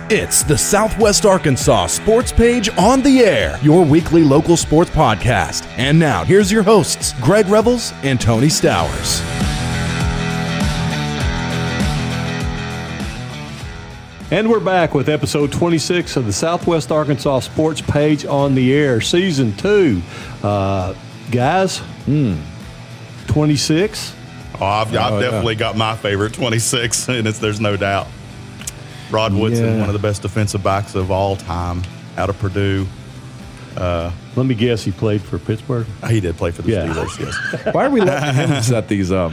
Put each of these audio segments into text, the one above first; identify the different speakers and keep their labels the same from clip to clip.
Speaker 1: It's the Southwest Arkansas Sports Page on the Air, your weekly local sports podcast. And now, here's your hosts, Greg Revels and Tony Stowers.
Speaker 2: And we're back with episode 26 of the Southwest Arkansas Sports Page on the Air, Season 2. Guys, 26?
Speaker 3: Oh, I've definitely got my favorite 26, and there's no doubt. Rod Woodson, one of the best defensive backs of all time, out of Purdue.
Speaker 2: Let me guess, he played for Pittsburgh?
Speaker 3: He did play for the Steelers, yes.
Speaker 4: Why are we letting him set these up?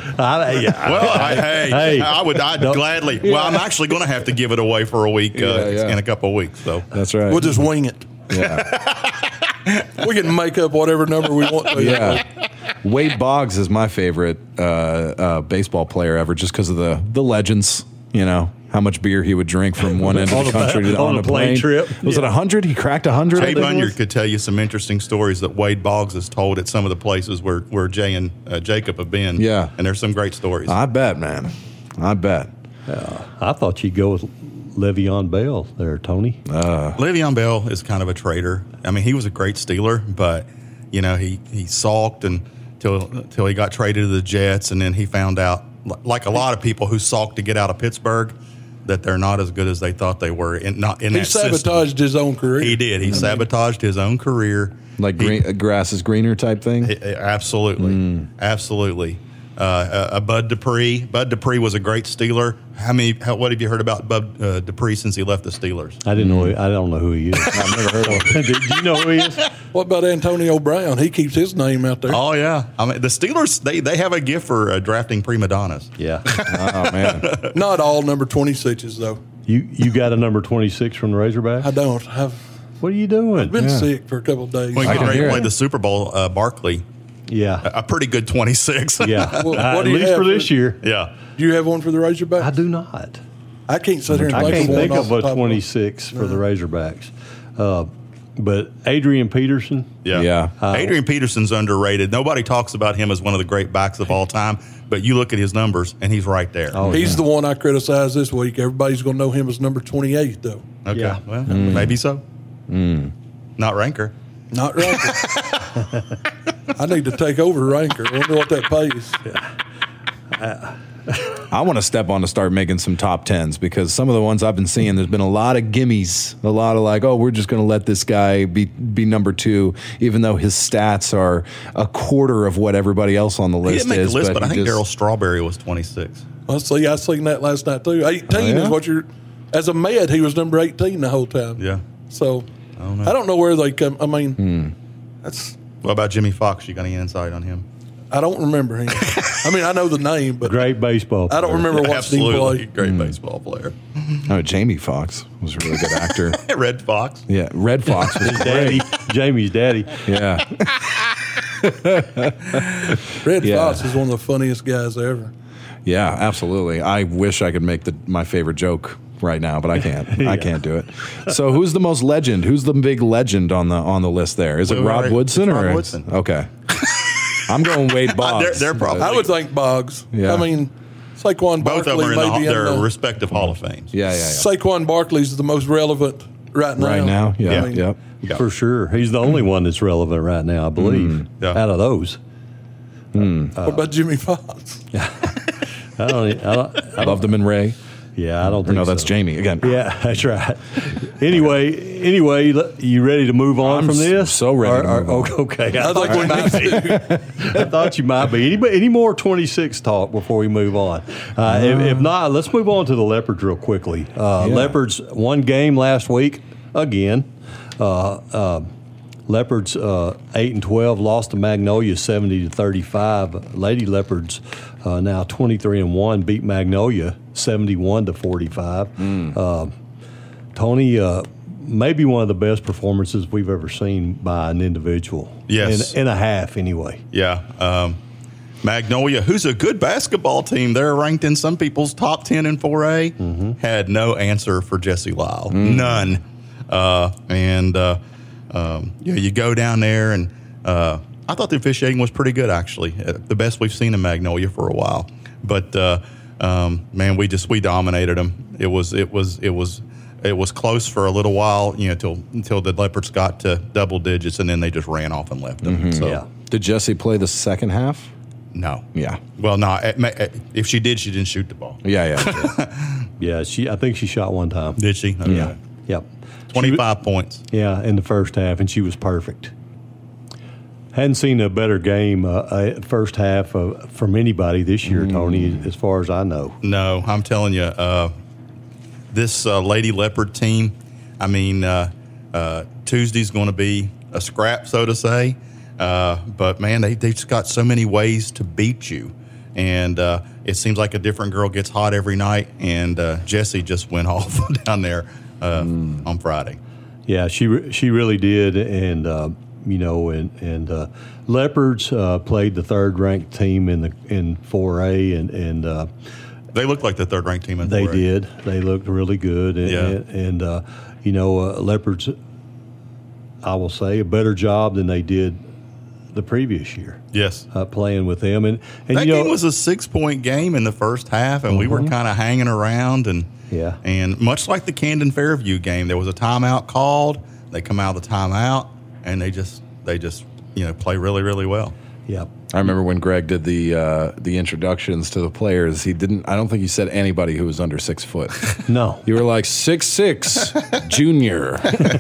Speaker 3: I'd gladly. Well, I'm actually going to have to give it away for a week in a couple of weeks. So
Speaker 4: that's right.
Speaker 5: We'll just wing it.
Speaker 4: Yeah.
Speaker 5: We can make up whatever number we want to.
Speaker 4: Yeah. Wade Boggs is my favorite baseball player ever, just because of the legends, you know. How much beer he would drink from one end of the country to on a plane trip. Was it 100? He cracked 100?
Speaker 3: Jay Bunyard could tell you some interesting stories that Wade Boggs has told at some of the places where Jay and Jacob have been.
Speaker 4: Yeah.
Speaker 3: And there's some great stories.
Speaker 4: I bet, man. I bet.
Speaker 2: I thought you'd go with Le'Veon Bell there, Tony.
Speaker 3: Le'Veon Bell is kind of a traitor. I mean, he was a great Steeler, but, you know, he sulked until he got traded to the Jets, and then he found out, like a lot of people who sulked to get out of Pittsburgh, that they're not as good as they thought they were. He
Speaker 5: sabotaged his own career.
Speaker 3: He did. He sabotaged his own career.
Speaker 4: Like grass is greener type thing?
Speaker 3: Absolutely. Absolutely. Bud Dupree. Bud Dupree was a great Steeler. What have you heard about Bud Dupree since he left the Steelers?
Speaker 2: I didn't know. I don't know who he is. I've never heard of him. Do you know who he is?
Speaker 5: What about Antonio Brown? He keeps his name out there.
Speaker 3: Oh yeah. I mean, the Steelers they have a gift for drafting prima donnas.
Speaker 2: Yeah.
Speaker 4: Oh man.
Speaker 5: Not all number 26s though.
Speaker 2: You got a number 26 from the Razorbacks?
Speaker 5: I don't.
Speaker 2: What are you doing?
Speaker 5: I've been sick for a couple of days.
Speaker 3: When you get ready to play the Super Bowl, Barkley.
Speaker 2: Yeah.
Speaker 3: A pretty good 26.
Speaker 2: Yeah.
Speaker 5: What
Speaker 2: at
Speaker 5: do you
Speaker 2: least
Speaker 5: have
Speaker 2: for this year.
Speaker 3: Yeah.
Speaker 5: Do you have one for the Razorbacks?
Speaker 2: I do not.
Speaker 5: I can't sit here and
Speaker 2: I can't think
Speaker 5: of
Speaker 2: a 26 for the Razorbacks. But Adrian Peterson.
Speaker 3: Yeah. Adrian Peterson's underrated. Nobody talks about him as one of the great backs of all time, but you look at his numbers, and he's right there.
Speaker 5: Oh, he's the one I criticized this week. Everybody's going to know him as number 28, though.
Speaker 3: Okay.
Speaker 2: Yeah.
Speaker 3: Well, maybe so. Not Ranker.
Speaker 5: Not Ranker. I need to take over Ranker. I wonder what that pays.
Speaker 4: I want to step on to start making some top tens, because some of the ones I've been seeing, there's been a lot of gimmies, a lot of like, oh, we're just going to let this guy be number 2, even though his stats are a quarter of what everybody else on the list is.
Speaker 3: He didn't make the list, but I think Darryl Strawberry was 26.
Speaker 5: I seen that last night too. 18 is what you're. As a Med, he was number 18 the whole time.
Speaker 3: Yeah.
Speaker 5: So I don't know where they come. I mean, that's.
Speaker 3: What about Jimmy Fox? You got any insight on him?
Speaker 5: I don't remember him. I mean, I know the name, but
Speaker 2: great baseball player.
Speaker 5: I don't remember watching him play.
Speaker 3: Great baseball player.
Speaker 4: Oh, Jamie Foxx was a really good actor.
Speaker 3: Red Fox.
Speaker 4: Yeah, Red Fox was
Speaker 2: daddy. Jamie's daddy.
Speaker 4: Yeah.
Speaker 5: Red Fox is one of the funniest guys ever.
Speaker 4: Yeah, absolutely. I wish I could make my favorite joke right now, but I can't. I can't do it. So, who's the most legend? Who's the big legend on the list there? Is it Rod Woodson or
Speaker 3: Rod Woodson?
Speaker 4: Okay. I'm going Wade Boggs.
Speaker 3: They're probably.
Speaker 5: I would think Boggs.
Speaker 4: Yeah.
Speaker 5: I mean, Saquon
Speaker 3: Both
Speaker 5: Barkley
Speaker 3: of them are in
Speaker 5: maybe
Speaker 3: their respective Hall of Fames.
Speaker 4: Yeah.
Speaker 5: Saquon Barkley's the most relevant right now.
Speaker 4: Right now, yeah.
Speaker 5: I mean,
Speaker 4: Yep.
Speaker 2: For sure. He's the only one that's relevant right now, I believe, out of those.
Speaker 5: What about Jimmy Fox?
Speaker 2: I
Speaker 4: Loved him in Ray.
Speaker 2: Yeah, I don't think
Speaker 4: No, that's
Speaker 2: so.
Speaker 4: Jamie again.
Speaker 2: Yeah, that's right. Anyway, you ready to move on from this?
Speaker 4: So ready to move on.
Speaker 2: Okay.
Speaker 5: I think we might be.
Speaker 2: I thought you might be. Any more 26 talk before we move on? If not, let's move on to the Leopards real quickly. Leopards won game last week again. Leopards 8-12 lost to Magnolia 70-35. Lady Leopards now 23-1 beat Magnolia 71-45. Tony, maybe one of the best performances we've ever seen by an individual.
Speaker 3: Yes,
Speaker 2: in a half anyway.
Speaker 3: Yeah. Magnolia, who's a good basketball team, they're ranked in some people's top 10 in 4A, had no answer for Jesse Lyle. None. You go down there, and I thought the officiating was pretty good, actually. The best we've seen in Magnolia for a while. But man, we dominated them. It was it was close for a little while, until the Leopards got to double digits, and then they just ran off and left them. So,
Speaker 2: Yeah.
Speaker 4: Did Jessie play the second half?
Speaker 3: no.
Speaker 4: Yeah.
Speaker 3: Well, no. If she did, she didn't shoot the ball.
Speaker 4: Yeah.
Speaker 2: Yeah, I think she shot one time.
Speaker 3: Did she? Okay.
Speaker 2: Yeah. Yep.
Speaker 3: 25 points.
Speaker 2: Yeah, in the first half, and she was perfect. Hadn't seen a better game first half from anybody this year, Tony, as far as I know.
Speaker 3: No, I'm telling you, this Lady Leopard team, I mean, Tuesday's going to be a scrap, so to say. But, man, they've just got so many ways to beat you. And it seems like a different girl gets hot every night, and Jessie just went off down there on Friday.
Speaker 2: Yeah, she really did, and Leopards played the third-ranked team in 4A, and
Speaker 3: They looked like the third-ranked team in 4A.
Speaker 2: they did. They looked really good, Leopards, I will say, a better job than they did the previous year.
Speaker 3: Yes.
Speaker 2: Playing with them, and
Speaker 3: That game was a 6-point game in the first half, and we were kind of hanging around. And much like the Camden Fairview game, there was a timeout called. They come out of the timeout, and they just play really, really well.
Speaker 2: Yep.
Speaker 4: I remember when Greg did the introductions to the players. I don't think he said anybody who was under 6 foot.
Speaker 2: No.
Speaker 4: You were like 6'6", junior.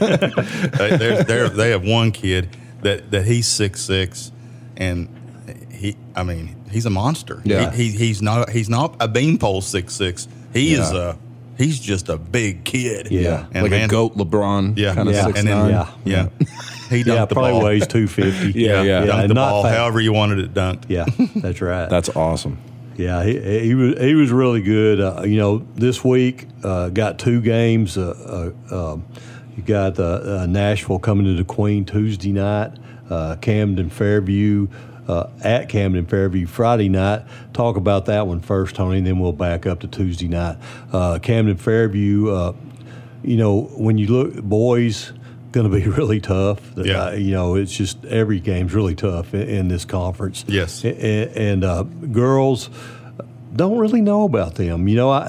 Speaker 3: They have one kid that he's 6'6", and he's a monster.
Speaker 4: Yeah.
Speaker 3: He's not a beanpole 6'6". He's just a big kid.
Speaker 2: Yeah.
Speaker 4: And like a goat LeBron.
Speaker 3: Yeah.
Speaker 4: Kind of
Speaker 2: Yeah.
Speaker 4: 6'9".
Speaker 3: Yeah. He dunked the
Speaker 2: probably
Speaker 3: ball.
Speaker 2: weighs 250.
Speaker 4: Yeah.
Speaker 3: Dunked
Speaker 2: and
Speaker 3: the
Speaker 2: not
Speaker 3: ball
Speaker 2: fat.
Speaker 3: however you wanted it dunked.
Speaker 2: Yeah, that's right.
Speaker 4: That's awesome.
Speaker 2: Yeah, he was really good. This week got 2 games. You got Nashville coming to the Queen Tuesday night. Camden Fairview at Camden Fairview Friday night. Talk about that one first, Tony, and then we'll back up to Tuesday night. Camden Fairview. When you look, boys, going to be really tough.
Speaker 3: Yeah.
Speaker 2: It's just every game's really tough in this conference.
Speaker 3: Yes.
Speaker 2: And girls, don't really know about them.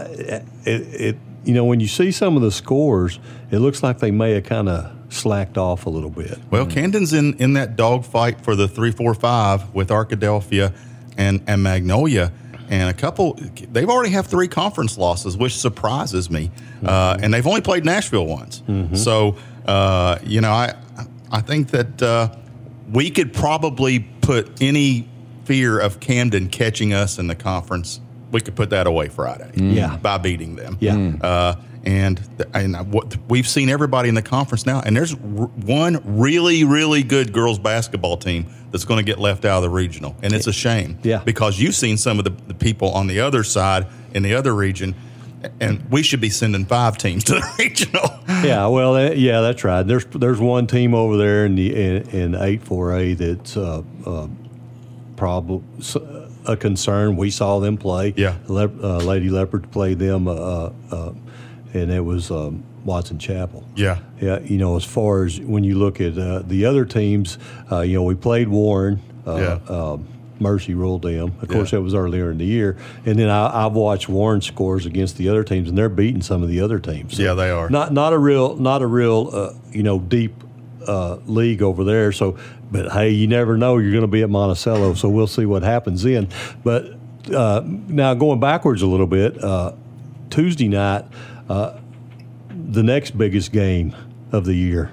Speaker 2: When you see some of the scores, it looks like they may have kind of slacked off a little bit.
Speaker 3: Well, Camden's in that dogfight for the 3-4-5 with Arkadelphia and Magnolia. And they've already have 3 conference losses, which surprises me. And they've only played Nashville once. So, I think that we could probably put any fear of Camden catching us in the conference, we could put that away Friday.
Speaker 2: Yeah.
Speaker 3: By beating them.
Speaker 2: Yeah.
Speaker 3: And what we've seen everybody in the conference now, and there's one really, really good girls basketball team that's going to get left out of the regional, and it's a shame.
Speaker 2: Yeah.
Speaker 3: Because you've seen some of the people on the other side in the other region, and we should be sending 5 teams to the regional.
Speaker 2: Yeah, well, that's right. There's one team over there in 8-4A that's probably a concern. We saw them play.
Speaker 3: Yeah.
Speaker 2: Lady Leopards played them, and it was Watson Chapel.
Speaker 3: Yeah.
Speaker 2: Yeah, as far as when you look at the other teams, we played Warren. Mercy ruled them. Of course, that was earlier in the year. And then I've watched Warren scores against the other teams, and they're beating some of the other teams. So
Speaker 3: Yeah, they are.
Speaker 2: Not a real deep league over there. So, but hey, you never know. You're going to be at Monticello, so we'll see what happens then. But now going backwards a little bit, Tuesday night, the next biggest game of the year.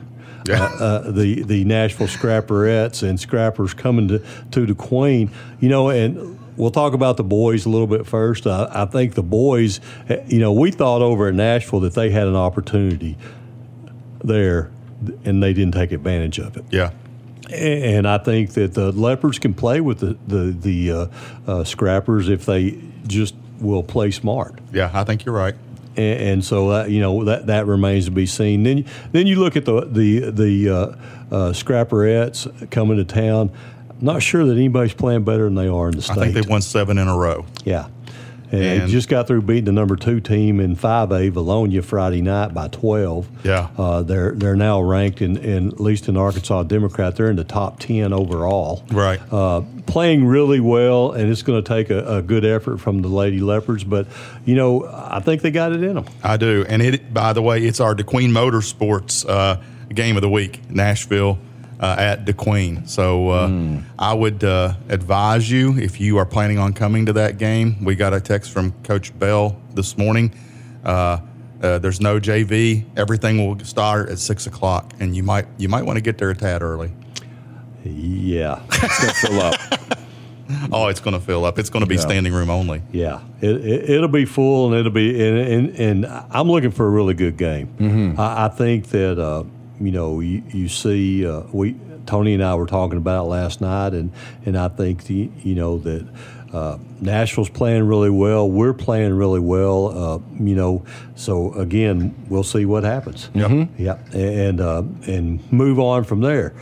Speaker 2: The Nashville Scrapperettes and Scrappers coming to the Queen, and we'll talk about the boys a little bit first. I think the boys, we thought over at Nashville that they had an opportunity there, and they didn't take advantage of it.
Speaker 3: Yeah.
Speaker 2: And I think that the Leopards can play with the Scrappers if they just will play smart.
Speaker 3: Yeah, I think you're right.
Speaker 2: And so that remains to be seen. Then you look at the Scrapperettes coming to town. I'm not sure that anybody's playing better than they are in the state.
Speaker 3: I think they've won 7 in a row.
Speaker 2: Yeah, And just got through beating the number 2 team in 5A, Valonia, Friday night by 12.
Speaker 3: Yeah.
Speaker 2: They're now ranked in at least in Arkansas Democrat. They're in the top 10 overall.
Speaker 3: Right.
Speaker 2: Playing really well, and it's going to take a good effort from the Lady Leopards. But, I think they got it in them.
Speaker 3: I do. And by the way, it's our DeQueen Motorsports game of the week, Nashville at DeQueen. So I would advise you, if you are planning on coming to that game, we got a text from Coach Bell this morning. There's no JV. Everything will start at 6 o'clock, and you might want to get there a tad early.
Speaker 2: Yeah.
Speaker 4: It's going to fill up.
Speaker 3: Oh, it's going to fill up. It's going to be standing room only.
Speaker 2: Yeah, it'll be full, and it'll be and I'm looking for a really good game.
Speaker 4: Mm-hmm.
Speaker 2: I think that you see Tony and I were talking about it last night, and I think that Nashville's playing really well. We're playing really well. So again, we'll see what happens.
Speaker 4: Mm-hmm.
Speaker 2: Yeah, and move on from there.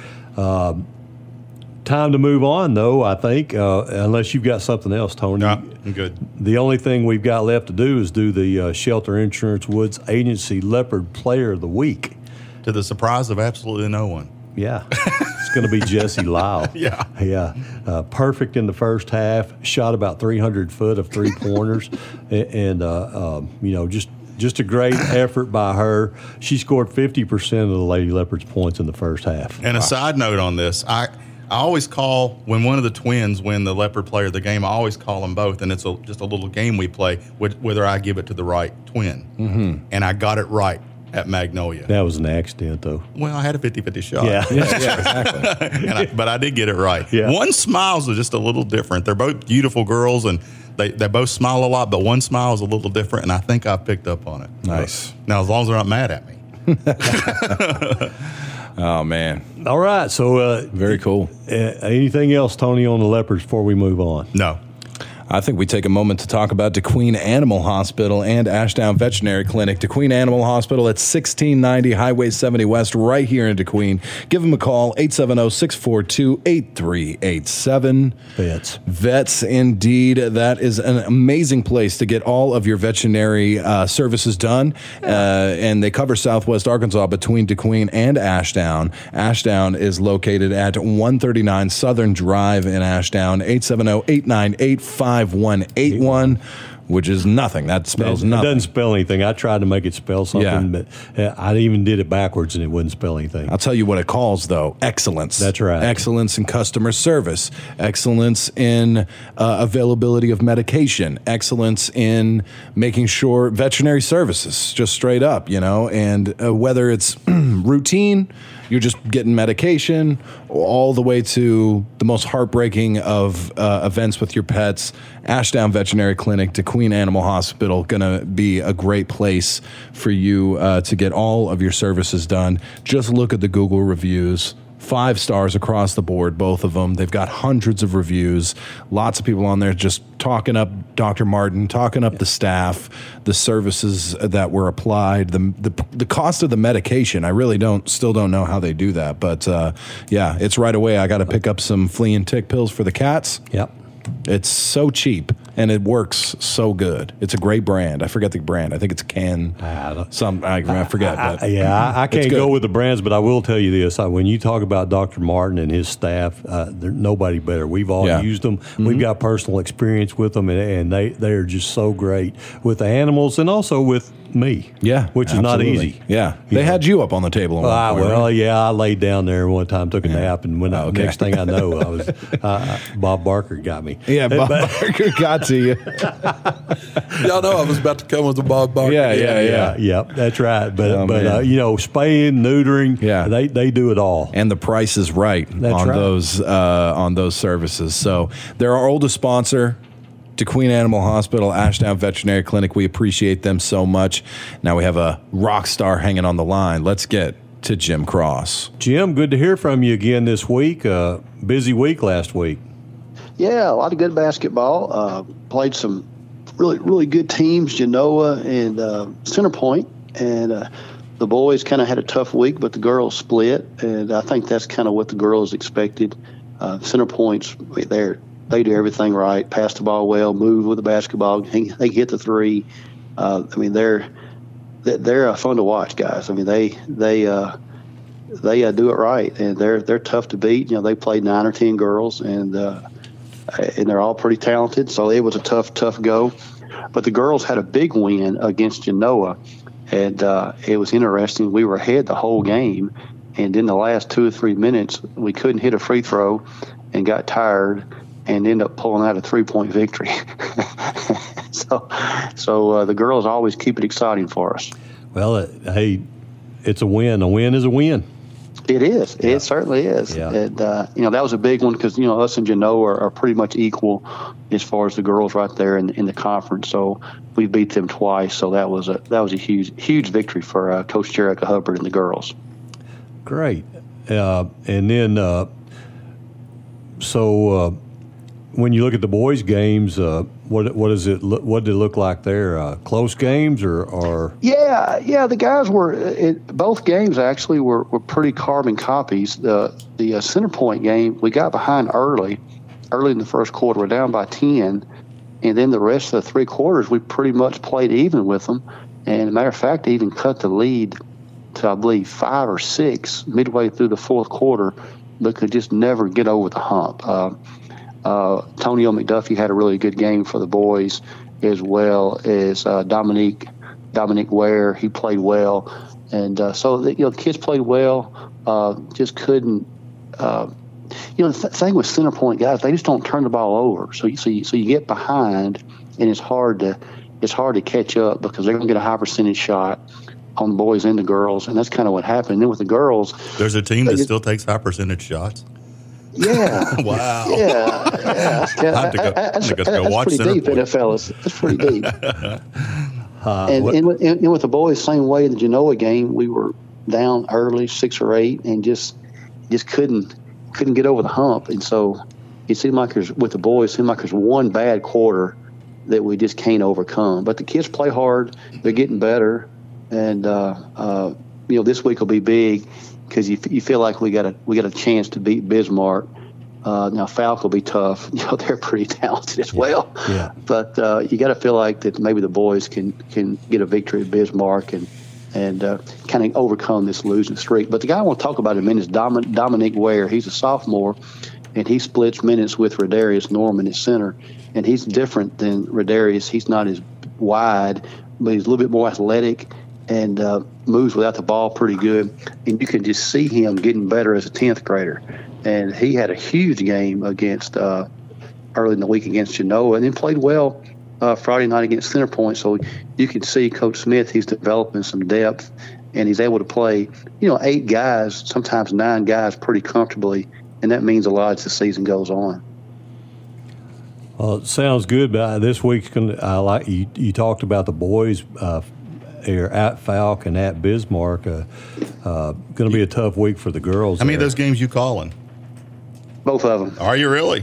Speaker 2: Time to move on, though, I think, unless you've got something else, Tony.
Speaker 3: No, I'm good.
Speaker 2: The only thing we've got left to do is do the Shelter Insurance Woods Agency Leopard Player of the Week.
Speaker 3: To the surprise of absolutely no one.
Speaker 2: Yeah. It's going to be Jesse Lyle.
Speaker 3: Yeah.
Speaker 2: Yeah. Perfect in the first half, shot about 300 foot of three-pointers, and just a great effort by her. She scored 50% of the Lady Leopards' points in the first half.
Speaker 3: And a side note on this, I always call, when one of the twins win the Leopard Player of the game, I always call them both, and it's just a little game we play, whether I give it to the right twin.
Speaker 2: Mm-hmm.
Speaker 3: And I got it right at Magnolia.
Speaker 2: That was an accident, though.
Speaker 3: Well, I had a 50-50 shot.
Speaker 2: Yeah.
Speaker 4: Exactly.
Speaker 3: But I did get it right.
Speaker 2: Yeah.
Speaker 3: One smiles are just a little different. They're both beautiful girls, and they both smile a lot, but one smile is a little different, and I think I picked up on it.
Speaker 4: Nice.
Speaker 3: Now, as long as they're not mad at me.
Speaker 4: Oh, man.
Speaker 2: All right. So,
Speaker 4: Very cool.
Speaker 2: Anything else, Tony, on the Leopards before we move on?
Speaker 3: No.
Speaker 4: I think we take a moment to talk about DeQueen Animal Hospital and Ashdown Veterinary Clinic. DeQueen Animal Hospital at 1690 Highway 70 West, right here in DeQueen. Give them a call, 870-642-8387. Vets, indeed. That is an amazing place to get all of your veterinary services done. And they cover Southwest Arkansas between DeQueen and Ashdown. Ashdown is located at 139 Southern Drive in Ashdown, 870-898-5181, which is nothing. That spells nothing.
Speaker 2: It doesn't spell anything. I tried to make it spell something, but I even did it backwards, and it wouldn't spell anything.
Speaker 4: I'll tell you what it calls, though. Excellence.
Speaker 2: That's right.
Speaker 4: Excellence in customer service. Excellence in availability of medication. Excellence in making sure veterinary services, just straight up, and whether it's routine, you're just getting medication, all the way to the most heartbreaking of events with your pets. Ashdown Veterinary Clinic, DeQueen Animal Hospital, going to be a great place for you to get all of your services done. Just look at the Google reviews. 5 stars across the board, both of them. They've got hundreds of reviews. Lots of people on there just talking up Dr. Martin, talking up the staff, the services that were applied, the cost of the medication. I really still don't know how they do that. But, it's right away. I got to pick up some flea and tick pills for the cats.
Speaker 2: Yep.
Speaker 4: It's so cheap, and it works so good. It's a great brand. I forget the brand. I think it's Ken. I forget.
Speaker 2: I can't go with the brands, but I will tell you this. When you talk about Dr. Martin and his staff, there's nobody better. We've all used them. Mm-hmm. We've got personal experience with them, and they are just so great with the animals and also with me.
Speaker 4: Yeah.
Speaker 2: Which is not easy.
Speaker 4: Yeah. They had you up on the table.
Speaker 2: I laid down there one time, took a nap, and next thing I know, I was Bob Barker got me.
Speaker 4: Yeah, Bob Barker got to you.
Speaker 5: Y'all know I was about to come with the Bob Barker.
Speaker 2: Yeah, that's right. But spaying, neutering, they do it all.
Speaker 4: And the price is right on those services. So they're our oldest sponsor, DeQueen Animal Hospital, Ashdown Veterinary Clinic. We appreciate them so much. Now we have a rock star hanging on the line. Let's get to Jim Cross.
Speaker 2: Jim, good to hear from you again this week. Busy week last week.
Speaker 6: Yeah, a lot of good basketball. Played some really, really good teams, Genoa and Centerpoint. And the boys kind of had a tough week, but the girls split. And I think that's kind of what the girls expected. Centerpoint's, They do everything right, pass the ball well, move with the basketball. They can hit the three. I mean, they're fun to watch, guys. I mean, they do it right, and they're tough to beat. You know, they played 9 or 10 girls, and they're all pretty talented. So it was a tough go. But the girls had a big win against Genoa, and it was interesting. We were ahead the whole game, and in the last 2 or 3 minutes, we couldn't hit a free throw and got tired and ended up pulling out a 3-point victory. So the girls always keep it exciting for us.
Speaker 2: Well, hey, it's a win. A win is a win.
Speaker 6: It is.
Speaker 2: Yeah.
Speaker 6: It certainly is.
Speaker 2: Yeah.
Speaker 6: And, that was a big one because, us and Genoa are pretty much equal as far as the girls right there in the conference. So we beat them twice. So that was a huge victory for Coach Jerica Hubbard and the girls.
Speaker 2: Great. And then, when you look at the boys' games, what did it look like there? Close games or?
Speaker 6: Yeah. The guys were both games actually were pretty carbon copies. The Center Point game, we got behind early in the first quarter. We're down by 10, and then the rest of the 3 quarters we pretty much played even with them. And as a matter of fact, they even cut the lead to I believe 5 or 6 midway through the fourth quarter, but could just never get over the hump. Tonio McDuffie had a really good game for the boys, as well as Dominique Ware. He played well, and so the kids played well. Just couldn't. The thing with Center Point guys, they just don't turn the ball over. So you get behind, and it's hard to catch up because they're going to get a high percentage shot on the boys and the girls, and that's kind of what happened. And then with the girls,
Speaker 3: there's a team that still takes high percentage shots.
Speaker 6: Yeah.
Speaker 3: Wow.
Speaker 6: Yeah.
Speaker 3: That's watch
Speaker 6: pretty
Speaker 3: Center
Speaker 6: deep,
Speaker 3: Point.
Speaker 6: fellas. That's pretty deep. And with the boys, same way in the Genoa game, we were down early, 6 or 8, and just couldn't get over the hump. And so it seemed like there's one bad quarter that we just can't overcome. But the kids play hard; they're getting better, and this week will be big. Because you feel like we got a chance to beat Bismarck. Now Falk will be tough. They're pretty talented as well.
Speaker 2: Yeah.
Speaker 6: But you got to feel like that maybe the boys can get a victory at Bismarck and kind of overcome this losing streak. But the guy I want to talk about in a minute is Dominique Ware. He's a sophomore, and he splits minutes with Rodarius Norman at center. And he's different than Rodarius. He's not as wide, but he's a little bit more athletic and moves without the ball pretty good. And you can just see him getting better as a 10th grader. And he had a huge game against early in the week against Genoa, and then played well Friday night against Center Point. So you can see Coach Smith, he's developing some depth, and he's able to play, 8 guys, sometimes 9 guys pretty comfortably, and that means a lot as the season goes on.
Speaker 2: Well, it sounds good, but this week's like you talked about the boys at Falk and at Bismarck. Going to be a tough week for the girls.
Speaker 3: How many of those games you calling?
Speaker 6: Both of them.
Speaker 3: Are you really?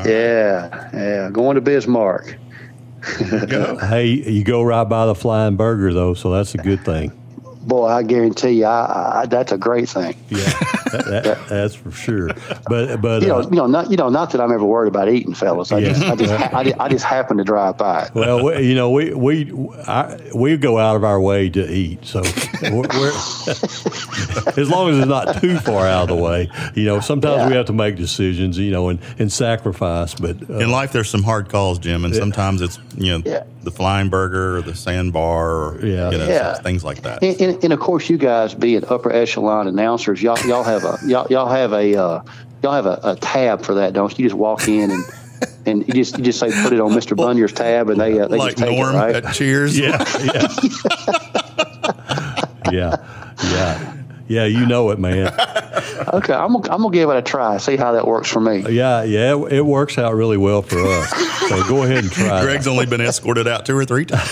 Speaker 6: Yeah. Going to Bismarck.
Speaker 3: Go.
Speaker 2: Hey, you go right by the Flying Burger though, so that's a good thing.
Speaker 6: Boy, I guarantee you, that's a great thing.
Speaker 2: Yeah, that's for sure. But
Speaker 6: not that I'm ever worried about eating, fellas. I just happen to drive by.
Speaker 2: Well, we go out of our way to eat, so we're as long as it's not too far out of the way. Sometimes we have to make decisions, and sacrifice. But
Speaker 3: in life, there's some hard calls, Jim, and sometimes it's the Flying Burger or the Sandbar or things like that.
Speaker 6: And of course, you guys being upper echelon announcers, y'all have a tab for that, don't you? You just walk in and you just say put it on Mr. Bunier's tab, and they
Speaker 3: like
Speaker 6: just take
Speaker 3: Norm
Speaker 6: it, right?
Speaker 3: at Cheers.
Speaker 2: Yeah. You know it, man.
Speaker 6: Okay, I'm gonna give it a try. See how that works for me.
Speaker 2: Yeah, it works out really well for us. So go ahead and try.
Speaker 3: Greg's only been escorted out 2 or 3 times.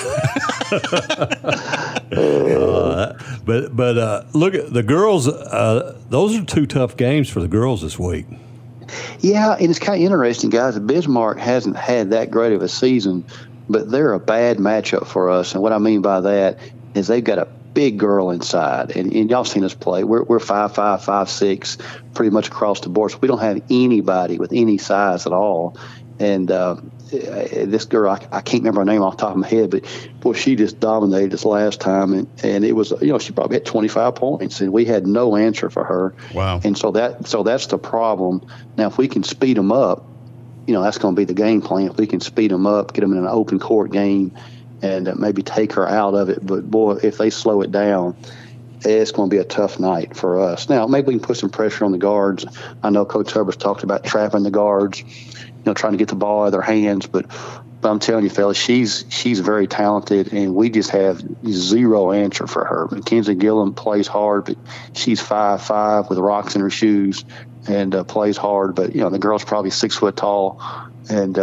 Speaker 2: But look at the girls. Those are 2 tough games for the girls this week.
Speaker 6: Yeah, and it's kind of interesting, guys. Bismarck hasn't had that great of a season, but they're a bad matchup for us. And what I mean by that is they've got a big girl inside, and y'all seen us play. We're 5'5", 5'6", pretty much across the board. So we don't have anybody with any size at all. And this girl, I can't remember her name off the top of my head, but boy, she just dominated us last time. And it was, she probably had 25 points, and we had no answer for her.
Speaker 3: Wow.
Speaker 6: And so that's the problem. Now, if we can speed them up, that's going to be the game plan. If we can speed them up, get them in an open court game, and maybe take her out of it. But boy, if they slow it down, it's going to be a tough night for us. Now, maybe we can put some pressure on the guards. I know Coach Hubbard's talked about trapping the guards, trying to get the ball out of their hands. But I'm telling you, fellas, she's very talented, and we just have zero answer for her. Mackenzie Gillum plays hard, but she's 5'5" with rocks in her shoes and plays hard. But, the girl's probably 6 foot tall, and,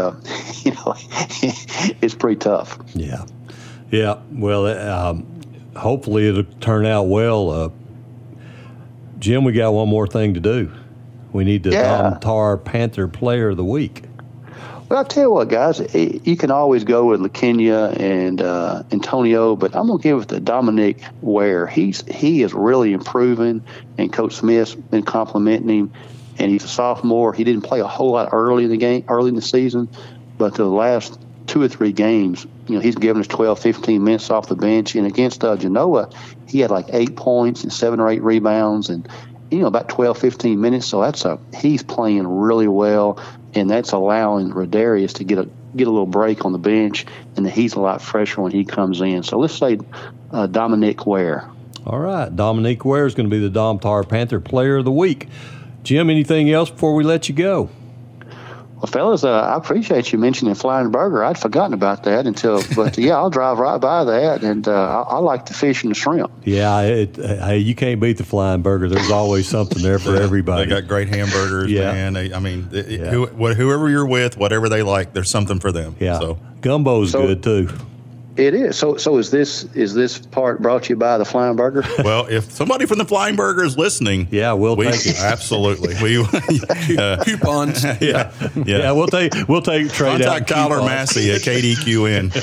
Speaker 6: it's pretty tough.
Speaker 2: Yeah. Yeah. Well, hopefully it'll turn out well. Jim, we got one more thing to do. We need the Domtar Panther Player of the Week.
Speaker 6: Well, I'll tell you what, guys, you can always go with LaKenya and Antonio, but I'm going to give it to Dominic Ware. He is really improving, and Coach Smith's been complimenting him, and he's a sophomore. He didn't play a whole lot early in the season, but the last 2 or 3 games, he's given us 12, 15 minutes off the bench. And against Genoa, he had like 8 points and 7 or 8 rebounds and, about 12, 15 minutes. So he's playing really well, and that's allowing Rodarius to get a little break on the bench, and he's a lot fresher when he comes in. So let's say Dominic Ware.
Speaker 2: All right. Dominic Ware is going to be the Domtar Panther Player of the Week. Jim, anything else before we let you go?
Speaker 6: Well, fellas, I appreciate you mentioning Flying Burger. I'd forgotten about that but I'll drive right by that, and I like the fish and the shrimp.
Speaker 2: Yeah, hey, you can't beat the Flying Burger. There's always something there for everybody.
Speaker 3: They got great hamburgers, man. Whoever you're with, whatever they like, there's something for them.
Speaker 2: Yeah,
Speaker 3: so
Speaker 2: gumbo's good too.
Speaker 6: It is. So is this part brought to you by the Flying Burger?
Speaker 3: Well, if somebody from the Flying Burger is listening,
Speaker 2: we'll take it.
Speaker 3: Absolutely.
Speaker 5: Coupons.
Speaker 3: Yeah,
Speaker 2: we'll take trade
Speaker 3: Contact
Speaker 2: out.
Speaker 3: Tyler Massey at KDQN.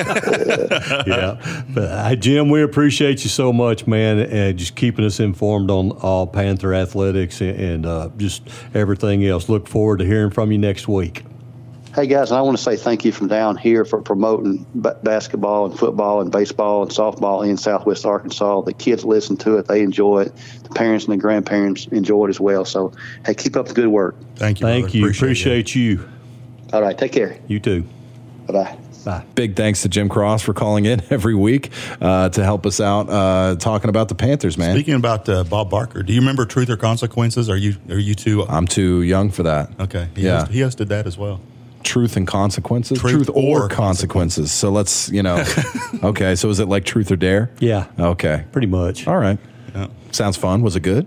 Speaker 2: Yeah, but Jim, we appreciate you so much, man, and just keeping us informed on all Panther athletics and just everything else. Look forward to hearing from you next week.
Speaker 6: Hey, guys, and I want to say thank you from down here for promoting basketball and football and baseball and softball in Southwest Arkansas. The kids listen to it. They enjoy it. The parents and the grandparents enjoy it as well. So, hey, keep up the good work.
Speaker 3: Thank you.
Speaker 2: Thank you. Appreciate you.
Speaker 6: All right. Take care.
Speaker 2: You too.
Speaker 6: Bye-bye.
Speaker 2: Bye.
Speaker 4: Big thanks to Jim Cross for calling in every week to help us out talking about the Panthers, man.
Speaker 3: Speaking about Bob Barker, do you remember Truth or Consequences? Are you too?
Speaker 4: I'm too young for that.
Speaker 3: Okay. He hosted that as well.
Speaker 4: Truth and Consequences? Truth or Consequences. So let's, okay. So is it like Truth or Dare?
Speaker 2: Yeah.
Speaker 4: Okay.
Speaker 2: Pretty much.
Speaker 4: All right.
Speaker 3: Yeah.
Speaker 4: Sounds fun. Was it good?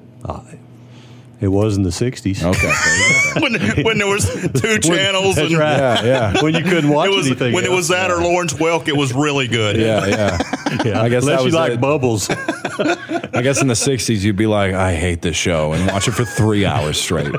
Speaker 2: It was in the 60s.
Speaker 4: Okay.
Speaker 3: when there was 2 channels.
Speaker 2: That's
Speaker 3: and
Speaker 2: right.
Speaker 4: Yeah.
Speaker 2: When you couldn't watch anything
Speaker 3: When
Speaker 2: else.
Speaker 3: it was that or Lawrence Welk, it was really good.
Speaker 4: Yeah. I guess
Speaker 2: Unless
Speaker 4: that was
Speaker 2: you like
Speaker 4: it.
Speaker 2: Bubbles.
Speaker 4: I guess in the 60s, you'd be like, I hate this show, and watch it for 3 hours straight.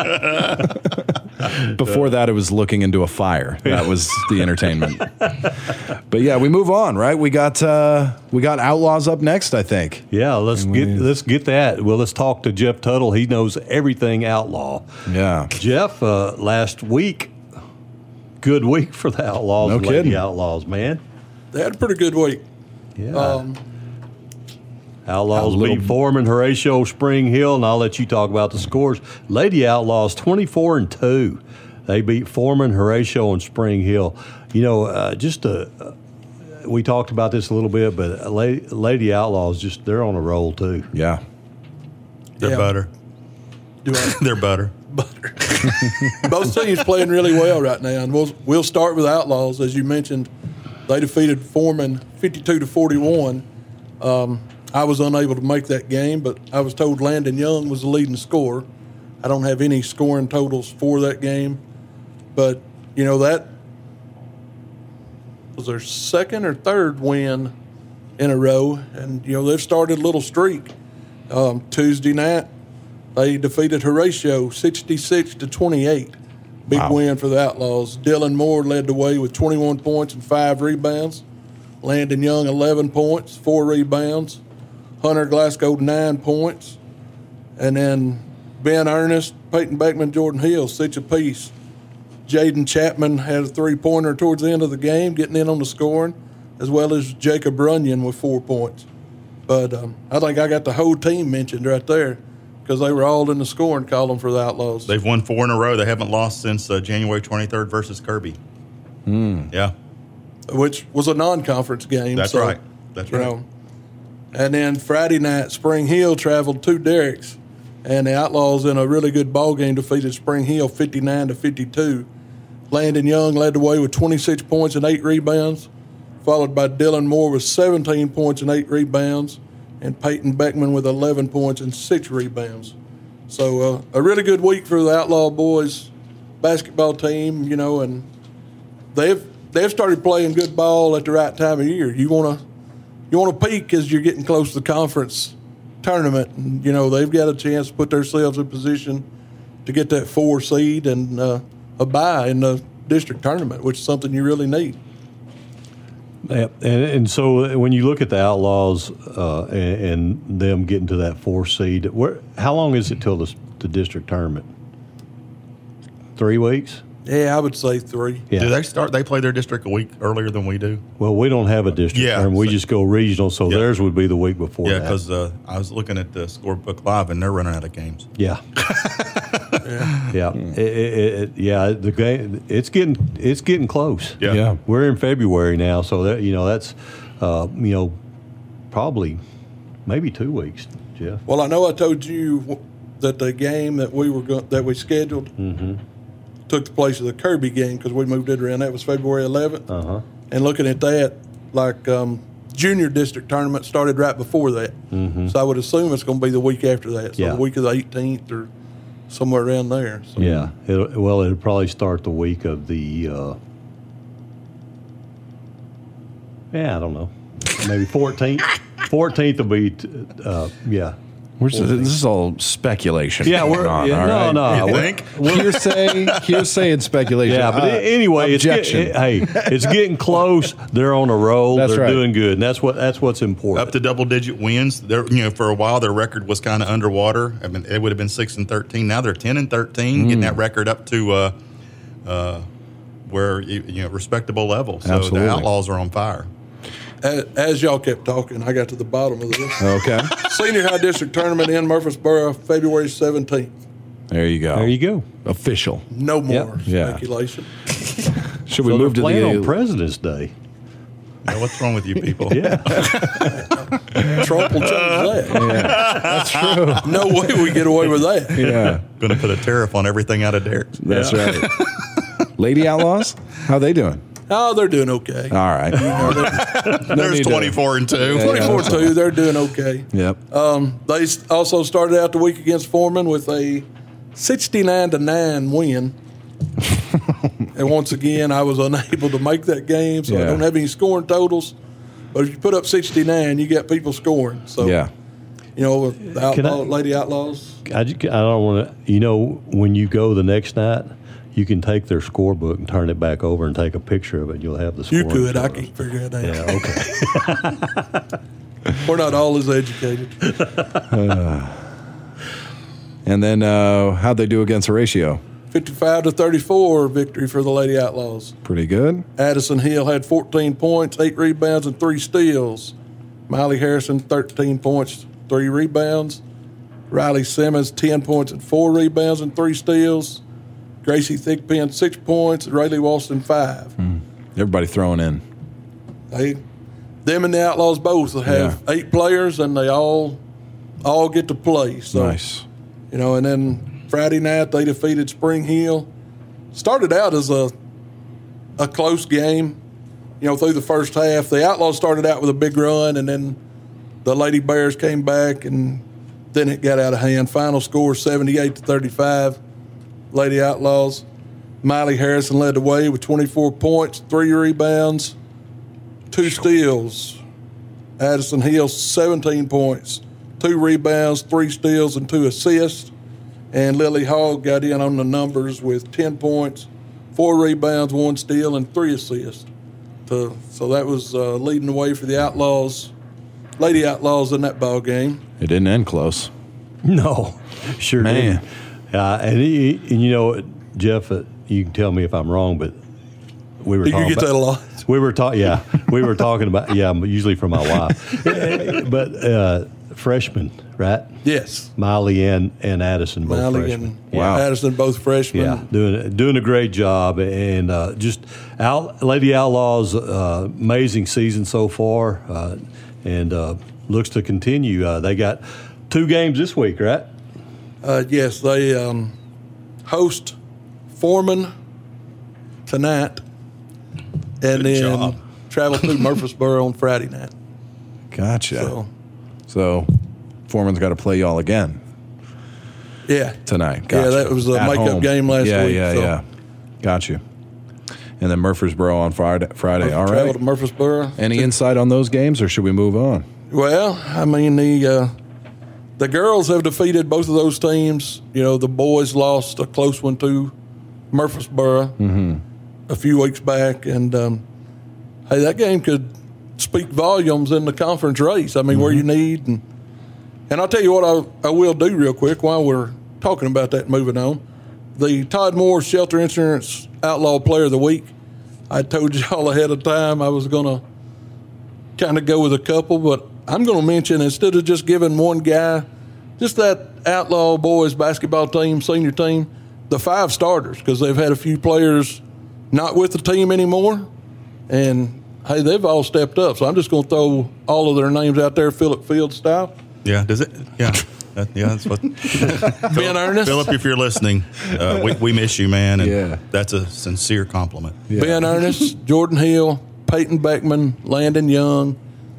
Speaker 4: Before that, it was looking into a fire. That was the entertainment. But yeah, we move on, right? We got Outlaws up next, I think.
Speaker 2: Yeah, let's get that. Well, let's talk to Jeff Tuttle. He knows everything Outlaw.
Speaker 4: Yeah.
Speaker 2: Jeff, last week, good week for the Outlaws.
Speaker 4: No
Speaker 2: and Lady
Speaker 4: kidding.
Speaker 2: Outlaws, man.
Speaker 5: They had a pretty good week.
Speaker 2: Yeah. Outlaws beat Foreman, Horatio, Spring Hill, and I'll let you talk about the scores. Lady Outlaws 24-2. They beat Foreman, Horatio, and Spring Hill. We talked about this a little bit, but Lady Outlaws they're on a roll too.
Speaker 4: Yeah.
Speaker 3: They're butter. They're butter.
Speaker 5: Both teams playing really well right now, and we'll start with Outlaws. As you mentioned, they defeated Foreman 52-41. I was unable to make that game, but I was told Landon Young was the leading scorer. I don't have any scoring totals for that game, but that was their second or third win in a row, and they've started a little streak. Tuesday night, they defeated Horatio 66-28. Big win for the Outlaws. Dylan Moore led the way with 21 points and 5 rebounds. Landon Young 11 points, 4 rebounds. Hunter Glasgow 9 points, and then Ben Ernest, Peyton Beckman, Jordan Hill 6 apiece. Jaden Chapman had a 3-pointer towards the end of the game, getting in on the scoring, as well as Jacob Runyon with 4 points. But I think I got the whole team mentioned right there because they were all in the scoring column for the Outlaws.
Speaker 3: They've won 4 in a row. They haven't lost since January 23rd versus Kirby. Yeah.
Speaker 5: Which was a non-conference game.
Speaker 3: That's right. That's right.
Speaker 5: And then Friday night, Spring Hill traveled to Derricks, and the Outlaws in a really good ball game defeated Spring Hill 59-52. Landon Young led the way with 26 points and 8 rebounds, followed by Dylan Moore with 17 points and 8 rebounds, and Peyton Beckman with 11 points and 6 rebounds. So a really good week for the Outlaw boys basketball team, and they've started playing good ball at the right time of year. You want to peak as you're getting close to the conference tournament, and they've got a chance to put themselves in position to get that 4 seed and a bye in the district tournament, which is something you really need.
Speaker 2: Yeah, and so when you look at the Outlaws and them getting to that 4 seed, how long is it till the district tournament? 3 weeks?
Speaker 5: Yeah, I would say 3.
Speaker 2: Yeah.
Speaker 3: Do they play their district a week earlier than we do?
Speaker 2: Well, we don't have a district tournament. We just go regional, so theirs would be the week before that.
Speaker 3: Yeah, because I was looking at the scorebook live, and they're running out of games.
Speaker 2: Yeah. Yeah. The game it's getting close.
Speaker 3: Yeah.
Speaker 2: We're in February now, so that's probably maybe 2 weeks, Jeff.
Speaker 5: Well, I know I told you that the game that we scheduled took the place of the Kirby game because we moved it around. That was February 11th.
Speaker 2: Uh-huh.
Speaker 5: And looking at that, junior district tournament started right before that. So I would assume it's going to be the week after that. So the week of the 18th or somewhere around there. So.
Speaker 2: Yeah. It'll probably start the week of the, I don't know, maybe 14th. 14th will be,
Speaker 4: This is all speculation.
Speaker 2: Yeah, no.
Speaker 3: You think?
Speaker 4: Hearsay and speculation.
Speaker 2: Yeah, but anyway, it's getting close. They're on a roll. They're doing good, and that's what's important.
Speaker 3: Up to double-digit wins. For a while, their record was kind of underwater. I mean, it would have been 6-13. Now they're 10-13, getting that record up to where respectable level. So
Speaker 4: Absolutely.
Speaker 3: the Outlaws are on fire.
Speaker 5: As y'all kept talking, I got to the bottom of this.
Speaker 4: Okay.
Speaker 5: Senior High District Tournament in Murfreesboro, February 17th.
Speaker 4: There you go. Official.
Speaker 5: No more
Speaker 4: Yeah.
Speaker 5: speculation.
Speaker 4: Should we move to
Speaker 2: plan
Speaker 4: the
Speaker 2: on President's Day?
Speaker 3: Now, what's wrong with you people?
Speaker 5: Trump will change that.
Speaker 4: Yeah, that's true.
Speaker 5: No way we get away with that.
Speaker 4: Yeah,
Speaker 3: Going to put a tariff on everything out of Derricks.
Speaker 4: that's right. Lady Outlaws, how they doing?
Speaker 5: Oh, they're doing okay.
Speaker 4: All right.
Speaker 3: There's 24-2.
Speaker 5: 24-2, they're doing okay.
Speaker 4: Yep.
Speaker 5: They also started out the week against Foreman with a 69-9 win. And once again, I was unable to make that game, so I don't have any scoring totals. But if you put up 69, you got people scoring. So, the Lady Outlaws.
Speaker 2: I don't want to. When you go the next night, you can take their scorebook and turn it back over and take a picture of it. You'll have the score.
Speaker 5: You could. I can't figure it out.
Speaker 2: Yeah, okay.
Speaker 5: We're not all as educated.
Speaker 4: And then how'd they do against Horatio?
Speaker 5: 55-34 victory for the Lady Outlaws.
Speaker 4: Pretty good.
Speaker 5: Addison Hill had 14 points, 8 rebounds, and 3 steals. Miley Harrison, 13 points, 3 rebounds. Riley Simmons, 10 points and 4 rebounds and 3 steals. Gracie Thickpen, 6 points, and Rayleigh Walston, 5.
Speaker 4: Everybody throwing in.
Speaker 5: Them and the Outlaws both have 8 players, and they all get to play. So,
Speaker 4: Nice.
Speaker 5: And then Friday night they defeated Spring Hill. Started out as a close game, through the first half. The Outlaws started out with a big run, and then the Lady Bears came back, and then it got out of hand. Final score 78-35. Lady Outlaws. Miley Harrison led the way with 24 points, 3 rebounds, 2 steals. Addison Hill, 17 points, 2 rebounds, 3 steals, and 2 assists. And Lily Hogg got in on the numbers with 10 points, 4 rebounds, 1 steal, and 3 assists. So that was leading the way for the Outlaws, Lady Outlaws in that ball game.
Speaker 4: It didn't end close.
Speaker 2: No, sure
Speaker 4: Man.
Speaker 2: didn't. And Jeff, you can tell me if I'm wrong, but we were
Speaker 5: Do
Speaker 2: talking
Speaker 5: you get
Speaker 2: about,
Speaker 5: that a lot?
Speaker 2: We were talking, yeah. We were talking about, usually from my wife. But freshmen, right?
Speaker 5: Yes.
Speaker 2: Miley and Addison, both
Speaker 5: Miley
Speaker 2: freshmen.
Speaker 5: and Addison, both freshmen.
Speaker 2: Yeah, doing a great job, and just Lady Outlaws, amazing season so far, and looks to continue. They got 2 games this week, right?
Speaker 5: Yes, they host Foreman tonight, and
Speaker 3: Good
Speaker 5: then
Speaker 3: job.
Speaker 5: travel to Murfreesboro on Friday night.
Speaker 4: Gotcha. So Foreman's got to play y'all again
Speaker 5: Yeah.
Speaker 4: tonight. Gotcha.
Speaker 5: Yeah, that was a
Speaker 4: At
Speaker 5: makeup
Speaker 4: home.
Speaker 5: game last week.
Speaker 4: Yeah. Got you. And then Murfreesboro on Friday. All
Speaker 5: Travel
Speaker 4: right.
Speaker 5: to Murfreesboro.
Speaker 4: Any insight on those games, or should we move on?
Speaker 5: Well, I mean, the girls have defeated both of those teams. You know, the boys lost a close one to Murfreesboro a few weeks back. And, hey, that game could speak volumes in the conference race. I mean, where you need. And I'll tell you what I will do real quick while we're talking about that and moving on. The Todd Moore Shelter Insurance Outlaw Player of the Week, I told y'all ahead of time I was going to kind of go with a couple, but I'm going to mention, instead of just giving one guy, just that Outlaw boys basketball team, senior team, the 5 starters, because they've had a few players not with the team anymore, and hey, they've all stepped up. So I'm just going to throw all of their names out there, Phillip Field style.
Speaker 3: Yeah, does it? Yeah. That's what.
Speaker 5: Ben Ernest.
Speaker 3: Phillip, if you're listening, we miss you, man. And
Speaker 4: Yeah.
Speaker 3: that's a sincere compliment.
Speaker 4: Yeah.
Speaker 5: Ben Ernest, Jordan Hill, Peyton Beckman, Landon Young.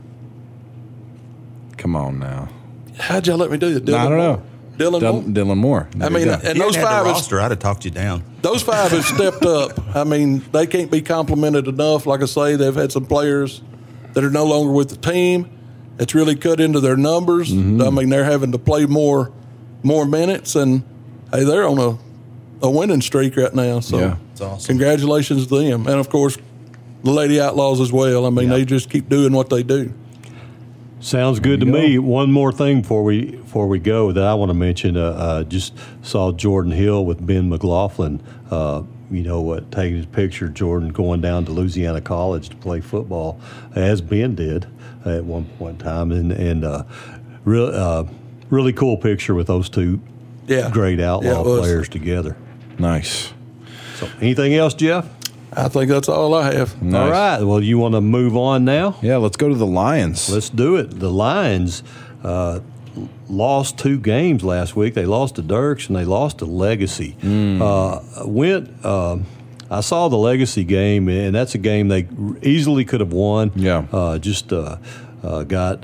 Speaker 4: Come on now.
Speaker 5: How'd y'all let me do that?
Speaker 4: I don't know.
Speaker 5: Dylan Moore?
Speaker 4: Dylan Moore. There
Speaker 5: I mean,
Speaker 4: you go.
Speaker 5: and
Speaker 3: If
Speaker 5: those
Speaker 3: you hadn't had
Speaker 5: 5
Speaker 3: the
Speaker 5: is
Speaker 3: roster, I'd have talked you down.
Speaker 5: Those 5 have stepped up. I mean, they can't be complimented enough. Like I say, they've had some players that are no longer with the team. It's really cut into their numbers.
Speaker 4: Mm-hmm.
Speaker 5: I mean, they're having to play more minutes, and hey, they're on a winning streak right now. So,
Speaker 4: Yeah.
Speaker 3: It's awesome.
Speaker 5: congratulations to them, and of course, the Lady Outlaws as well. I mean, they just keep doing what they do.
Speaker 2: Sounds good to me. One more thing before we go that I want to mention. Just saw Jordan Hill with Ben McLaughlin. Taking his picture. Jordan going down to Louisiana College to play football, as Ben did at one point in time, and really cool picture with those 2 great Outlaw players together.
Speaker 4: Nice.
Speaker 2: So, anything else, Jeff?
Speaker 5: I think that's all I have.
Speaker 4: Nice.
Speaker 2: All right. Well, you want to move on now?
Speaker 4: Yeah, let's go to the Lions.
Speaker 2: Let's do it. The Lions lost 2 games last week. They lost to Dirks and they lost to Legacy. I saw the Legacy game, and that's a game they easily could have won.
Speaker 4: Yeah.
Speaker 2: Got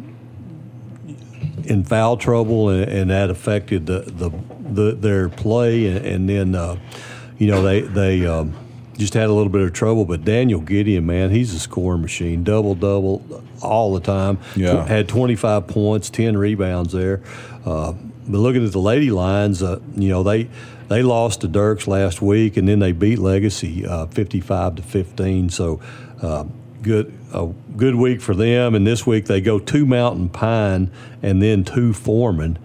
Speaker 2: in foul trouble, and that affected their play, and then they just had a little bit of trouble. But Daniel Gideon, man, he's a scoring machine, double all the time.
Speaker 4: Yeah.
Speaker 2: Had 25 points, 10 rebounds there. But looking at the Lady Lions, they lost to Dirks last week, and then they beat Legacy 55-15. So good week for them. And this week they go to Mountain Pine and then to Foreman.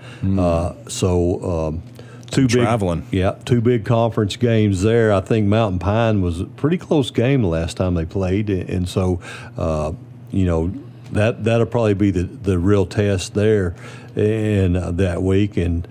Speaker 2: Two
Speaker 4: traveling.
Speaker 2: Two big conference games there. I think Mountain Pine was a pretty close game the last time they played, and so that'll probably be the real test there in that week. And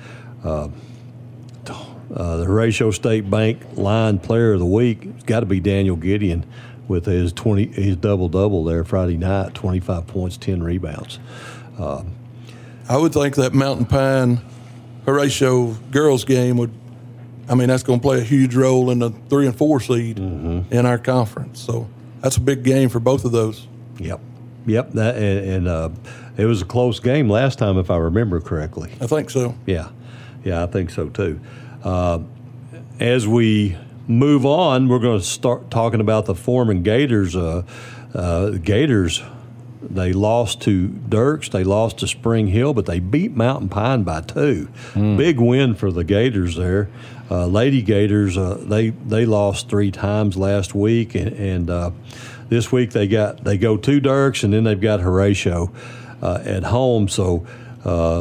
Speaker 2: the Horatio State Bank Line Player of the Week has got to be Daniel Gideon with his double there Friday night, 25 points, 10 rebounds.
Speaker 5: I would think that Mountain Pine Horatio girls game that's going to play a huge role in the 3 and 4 seed in our conference. So that's a big game for both of those.
Speaker 2: Yep. That and it was a close game last time, if I remember correctly.
Speaker 5: I think so.
Speaker 2: Yeah, I think so too. As we move on, we're going to start talking about the Foreman Gators. Gators, they lost to Dirks, they lost to Spring Hill, but they beat Mountain Pine by 2. Big win for the Gators there. Lady Gators, they lost 3 times last week, and this week they go to Dirks, and then they've got Horatio at home. So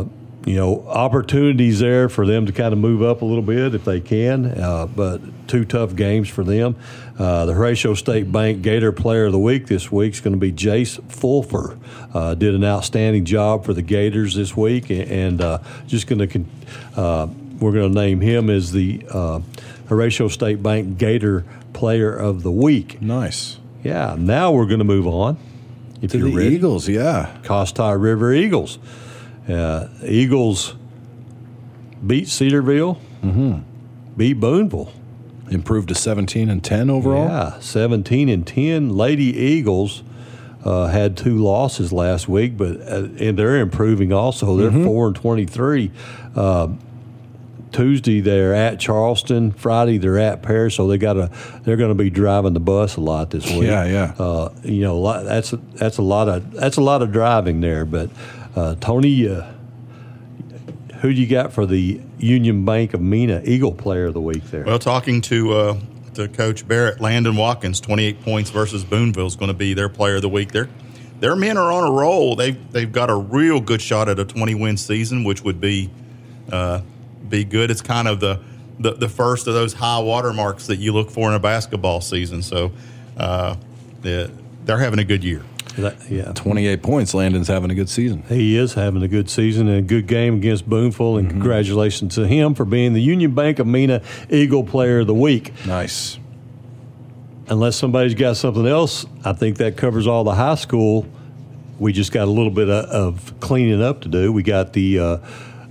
Speaker 2: opportunities there for them to kind of move up a little bit if they can, but 2 tough games for them. The Horatio State Bank Gator Player of the Week this week is going to be Jace Fulfer. Did an outstanding job for the Gators this week, and just going to we're going to name him as the Horatio State Bank Gator Player of the Week.
Speaker 4: Nice.
Speaker 2: Yeah. Now we're going to move on. If
Speaker 4: To
Speaker 2: you're
Speaker 4: the
Speaker 2: ready.
Speaker 4: Eagles, yeah.
Speaker 2: Costine River Eagles. Eagles beat Cedarville, beat Booneville.
Speaker 4: Improved to 17-10 overall.
Speaker 2: Yeah, 17-10. Lady Eagles had 2 losses last week, but and they're improving also. They're 4-23. Tuesday they're at Charleston. Friday they're at Paris, so they're going to be driving the bus a lot this week.
Speaker 4: Yeah.
Speaker 2: That's a lot of driving there. But Tony, who do you got for the Union Bank of Mena Eagle Player of the Week there?
Speaker 3: Well, talking to Coach Barrett, Landon Watkins, 28 points versus Booneville is going to be their Player of the Week. Their men are on a roll. They've got a real good shot at a 20-win season, which would be good. It's kind of the first of those high water marks that you look for in a basketball season. So they're having a good year.
Speaker 4: 28 points. Landon's having a good season.
Speaker 2: He is having a good season and a good game against Booneville, and congratulations to him for being the Union Bank of Mena Eagle Player of the Week.
Speaker 4: Nice.
Speaker 2: Unless somebody's got something else, I think that covers all the high school. We just got a little bit of cleaning up to do. We got the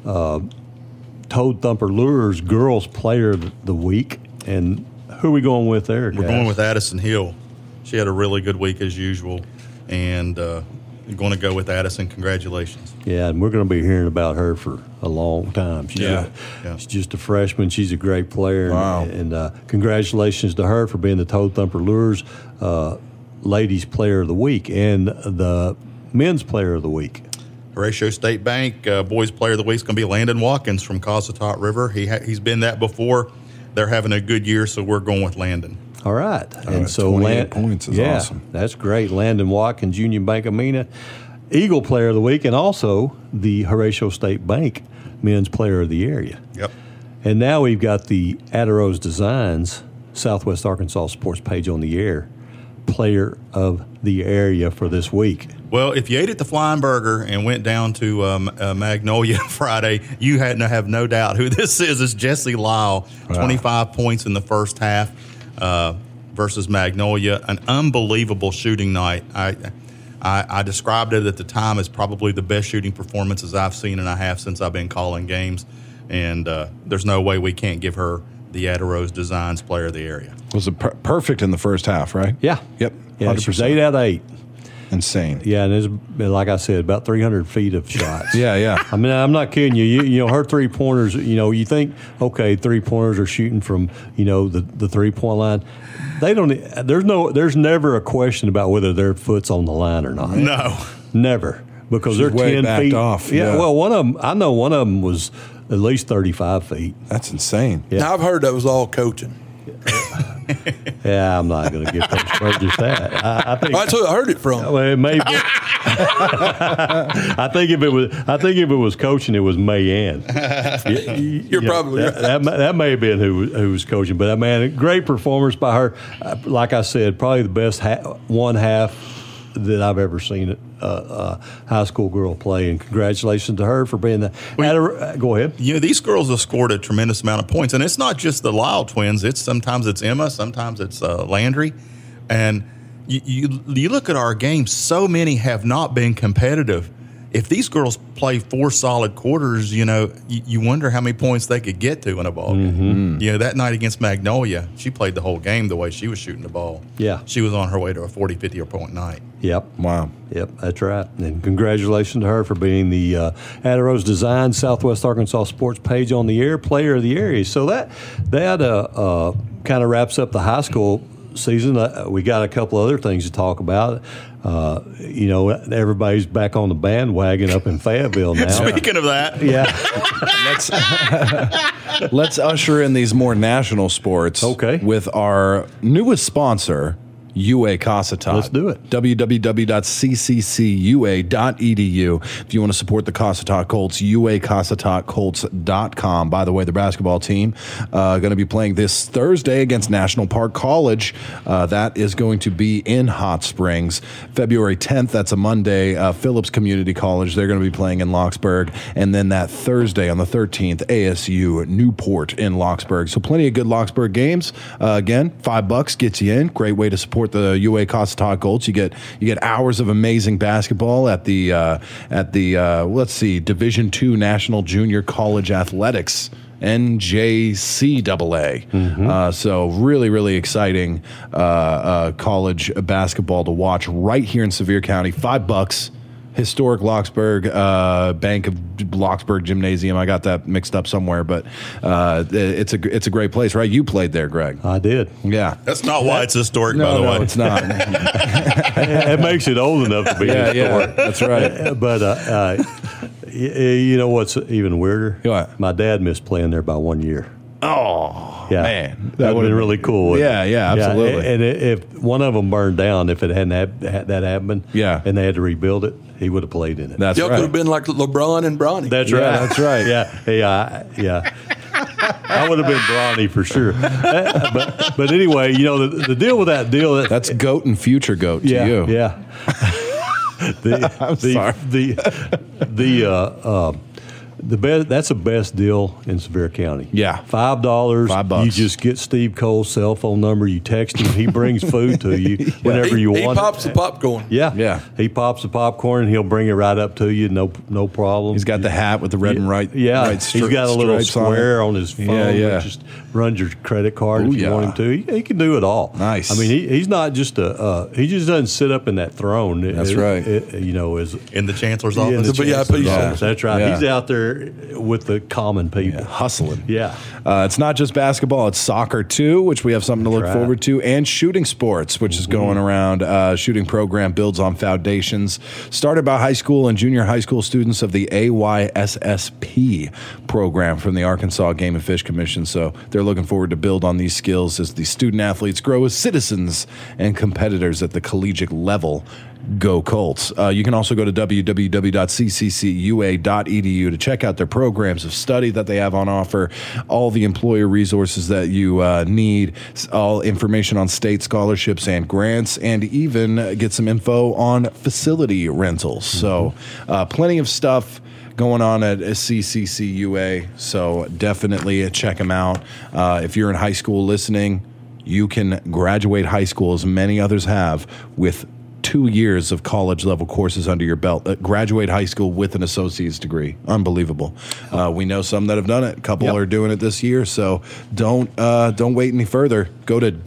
Speaker 2: Toad Thumper Lures Girls Player of the Week. And who are we going with there, guys?
Speaker 3: We're going with Addison Hill. She had a really good week as usual, and going to go with Addison. Congratulations.
Speaker 2: Yeah, and we're going to be hearing about her for a long time. She's just a freshman. She's a great player.
Speaker 4: Wow.
Speaker 2: And congratulations to her for being the Toad Thumper Lures Ladies Player of the Week and the Men's Player of the Week.
Speaker 3: Horatio State Bank Boys Player of the Week is going to be Landon Watkins from Cossatot River. He's been that before. They're having a good year, so we're going with Landon.
Speaker 2: All right.
Speaker 4: And so 28 points is awesome.
Speaker 2: That's great. Landon Watkins, Union Bank of Mena, Eagle Player of the Week, and also the Horatio State Bank Men's Player of the Area.
Speaker 3: Yep.
Speaker 2: And now we've got the Adarose Designs Southwest Arkansas Sports Page on the Air Player of the Area for this week.
Speaker 3: Well, if you ate at the Flying Burger and went down to Magnolia Friday, you have no doubt who this is. It's Jesse Lyle, 25 points in the first half versus Magnolia. An unbelievable shooting night. I described it at the time as probably the best shooting performances I've seen and I have since I've been calling games. And there's no way we can't give her the Adarose Designs Player of the Area.
Speaker 4: Was it perfect in the first half, right?
Speaker 2: Yeah.
Speaker 4: Yep.
Speaker 2: Yeah, she was 8 out of 8.
Speaker 4: Insane.
Speaker 2: Yeah, and it's, like I said, about 300 feet of shots.
Speaker 4: Yeah.
Speaker 2: I mean, I'm not kidding you. You know, her 3-pointers, you think, okay, 3-pointers are shooting from, the 3-point line. They don't, there's never a question about whether their foot's on the line or not.
Speaker 3: No.
Speaker 2: Never. Because
Speaker 4: She's
Speaker 2: they're
Speaker 4: way
Speaker 2: 10
Speaker 4: backed
Speaker 2: feet
Speaker 4: off.
Speaker 2: Yeah, well, I know one of them was at least 35 feet.
Speaker 4: That's insane.
Speaker 2: Yeah.
Speaker 5: Now, I've heard that was all coaching.
Speaker 2: Yeah, I'm not going to give Coach Burgess that. I think
Speaker 5: That's who I heard it from.
Speaker 2: well, it may be. I think if it was coaching, it was Mayanne.
Speaker 5: You're probably right.
Speaker 2: That may have been who was coaching, but man, great performance by her. Like I said, probably the best one half that I've ever seen a high school girl play, and congratulations to her for being the. Go ahead.
Speaker 3: These girls have scored a tremendous amount of points, and it's not just the Lyle twins. Sometimes it's Emma, sometimes it's Landry, and you look at our games. So many have not been competitive. If these girls play 4 solid quarters, you wonder how many points they could get to in a ball game. That night against Magnolia, she played the whole game the way she was shooting the ball.
Speaker 2: Yeah.
Speaker 3: She was on her way to a 40, 50 point night.
Speaker 2: Yep.
Speaker 4: Wow.
Speaker 2: Yep, that's right. And congratulations to her for being the Adarose Design Southwest Arkansas Sports Page on the Air Player of the Area. So that kind of wraps up the high school season. We got a couple other things to talk about. Everybody's back on the bandwagon up in Fayetteville now.
Speaker 3: Speaking of that,
Speaker 4: Let's usher in these more national sports.
Speaker 2: Okay.
Speaker 4: With our newest sponsor, UA Cossatot.
Speaker 2: Let's do it.
Speaker 4: www.cccua.edu. If you want to support the Cossatot Colts, uacossatatcolts.com. By the way, the basketball team going to be playing this Thursday against National Park College. That is going to be in Hot Springs. February 10th, that's a Monday, Phillips Community College. They're going to be playing in Locksburg. And then that Thursday on the 13th, ASU Newport in Locksburg. So plenty of good Locksburg games. Again, $5 gets you in. Great way to support the UA Cossatot Colts. You get hours of amazing basketball at the let's see, Division II National Junior College Athletics, NJCAA. So really, really exciting college basketball to watch right here in Sevier County. $5. Historic Locksburg, Bank of Locksburg Gymnasium. I got that mixed up somewhere, but it's a great place, right? You played there, Greg.
Speaker 2: I did.
Speaker 4: Yeah.
Speaker 3: That's not why it's historic, by the way.
Speaker 4: No, it's not.
Speaker 2: It makes it old enough to be historic.
Speaker 4: Yeah, that's right.
Speaker 2: But you know what's even weirder?
Speaker 4: What?
Speaker 2: My dad missed playing there by 1 year.
Speaker 4: Oh,
Speaker 2: Yeah,
Speaker 4: man.
Speaker 2: that would have been really cool.
Speaker 4: Yeah, absolutely.
Speaker 2: And if one of them burned down, if it hadn't had that happened, and they had to rebuild it, he would have played in it.
Speaker 4: That's
Speaker 5: Y'all
Speaker 4: right.
Speaker 5: could have been like LeBron and Bronny.
Speaker 2: That's
Speaker 4: Yeah,
Speaker 2: right.
Speaker 4: that's right.
Speaker 2: Yeah. I would have been Bronny for sure. But anyway, you know the deal with that deal.
Speaker 4: That's goat and future goat to you.
Speaker 2: Yeah. The best. That's the best deal in Sevier County.
Speaker 4: Yeah.
Speaker 2: $5.
Speaker 4: $5.
Speaker 2: You just get Steve Cole's cell phone number. You text him. He brings food to you whenever you want.
Speaker 5: He pops the popcorn.
Speaker 2: Yeah. He pops the popcorn and he'll bring it right up to you. No problem.
Speaker 4: He's got the hat with the red and white.
Speaker 2: Yeah.
Speaker 4: Right
Speaker 2: He's got a little square on his phone.
Speaker 4: Yeah.
Speaker 2: That just runs your credit card if you want him to. He can do it all.
Speaker 4: Nice.
Speaker 2: I mean, he's not just he just doesn't sit up in that throne.
Speaker 4: That's right.
Speaker 2: You know, as
Speaker 3: In the chancellor's
Speaker 2: in
Speaker 3: office.
Speaker 2: the
Speaker 5: The VIP
Speaker 2: chancellor's
Speaker 5: Yeah.
Speaker 2: office. That's right.
Speaker 4: Yeah.
Speaker 2: He's out there with the common people.
Speaker 4: Hustling.
Speaker 2: Yeah.
Speaker 4: It's not just basketball, it's soccer too, which we have something to look
Speaker 2: right.
Speaker 4: forward to, and shooting sports, which is going around. Shooting program builds on foundations started by high school and junior high school students of the AYSSP program from the Arkansas Game and Fish Commission. So they're looking forward to build on these skills as the student athletes grow as citizens and competitors at the collegiate level. Go Colts. You can also go to www.cccua.edu to check out their programs of study that they have on offer, all the employer resources that you need, all information on state scholarships and grants, and even get some info on facility rentals. So plenty of stuff going on at CCCUA, so definitely check them out. If you're in high school listening, you can graduate high school, as many others have, with 2 years of college level courses under your belt. Graduate high school with an associate's degree. Unbelievable. We know some that have done it. A couple are doing it this year. So don't wait any further. Go to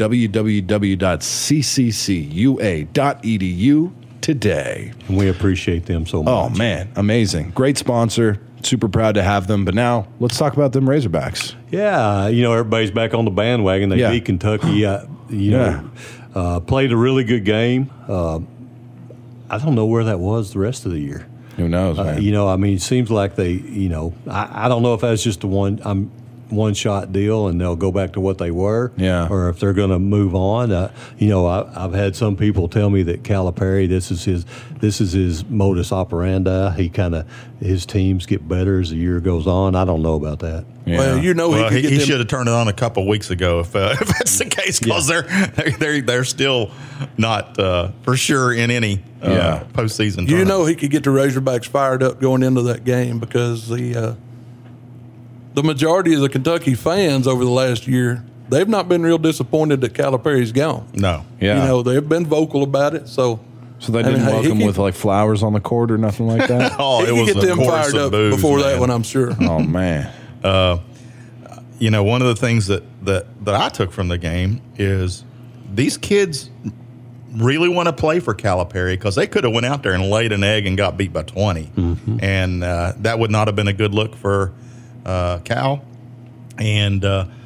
Speaker 4: www.cccua.edu today.
Speaker 2: And we appreciate them so much.
Speaker 4: Oh man, amazing. Great sponsor. Super proud to have them. But now let's talk about them Razorbacks.
Speaker 2: Yeah, you know, everybody's back on the bandwagon. They beat Kentucky. Played a really good game. I don't know where that was the rest of the year.
Speaker 4: Who knows, man?
Speaker 2: You know, I mean, it seems like they, I don't know if that's just a one-shot deal and they'll go back to what they were, or if they're going to move on. I've had some people tell me that Calipari, this is his modus operandi. His teams get better as the year goes on. I don't know about that.
Speaker 4: Yeah.
Speaker 5: Well,
Speaker 3: he should have turned it on a couple weeks ago if that's the case, because they're still not for sure in any postseason tournament.
Speaker 5: He could get the Razorbacks fired up going into that game, because the majority of the Kentucky fans over the last year, they've not been real disappointed that Calipari's gone.
Speaker 3: No.
Speaker 4: Yeah.
Speaker 5: They've been vocal about it. So
Speaker 4: they didn't welcome with like flowers on the court or nothing like that?
Speaker 3: Oh,
Speaker 5: he
Speaker 3: it was
Speaker 5: could get them
Speaker 3: chorus
Speaker 5: fired
Speaker 3: of
Speaker 5: up
Speaker 3: boos,
Speaker 5: before
Speaker 3: man.
Speaker 5: that one, I'm sure.
Speaker 4: Oh, man.
Speaker 3: One of the things that I took from the game is these kids really want to play for Calipari, because they could have went out there and laid an egg and got beat by 20. And that would not have been a good look for Cal. And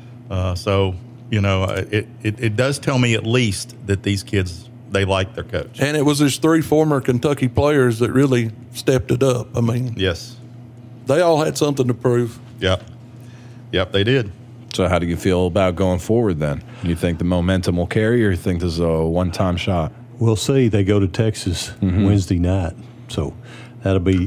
Speaker 3: it does tell me at least that these kids, they like their coach.
Speaker 5: And it was his 3 former Kentucky players that really stepped it up. I mean,
Speaker 3: Yes.
Speaker 5: they all had something to prove.
Speaker 3: Yep, they did.
Speaker 4: So how do you feel about going forward then? You think the momentum will carry, or you think this is a one-time shot?
Speaker 2: We'll see. They go to Texas Wednesday night, so that'll be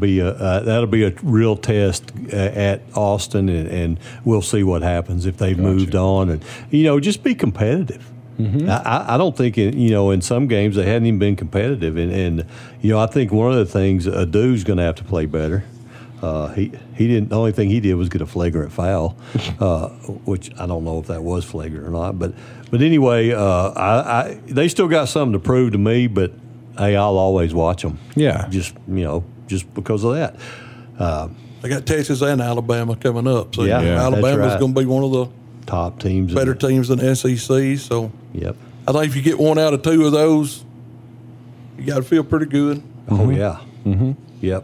Speaker 2: a real test at Austin, and we'll see what happens if they've moved on, and just be competitive. I don't think in some games they hadn't even been competitive, and I think one of the things Adu's going to have to play better. He didn't. The only thing he did was get a flagrant foul, which I don't know if that was flagrant or not. But anyway, they still got something to prove to me. But hey, I'll always watch them.
Speaker 4: Yeah,
Speaker 2: just because of that.
Speaker 5: They got Texas and Alabama coming up, so
Speaker 2: Yeah,
Speaker 5: Alabama's
Speaker 2: that's right.
Speaker 5: going to be one of the
Speaker 2: Top teams,
Speaker 5: better teams than SEC. So
Speaker 2: Yep.
Speaker 5: I think if you get one out of two of those, you got to feel pretty good.
Speaker 2: Oh yeah. Yep.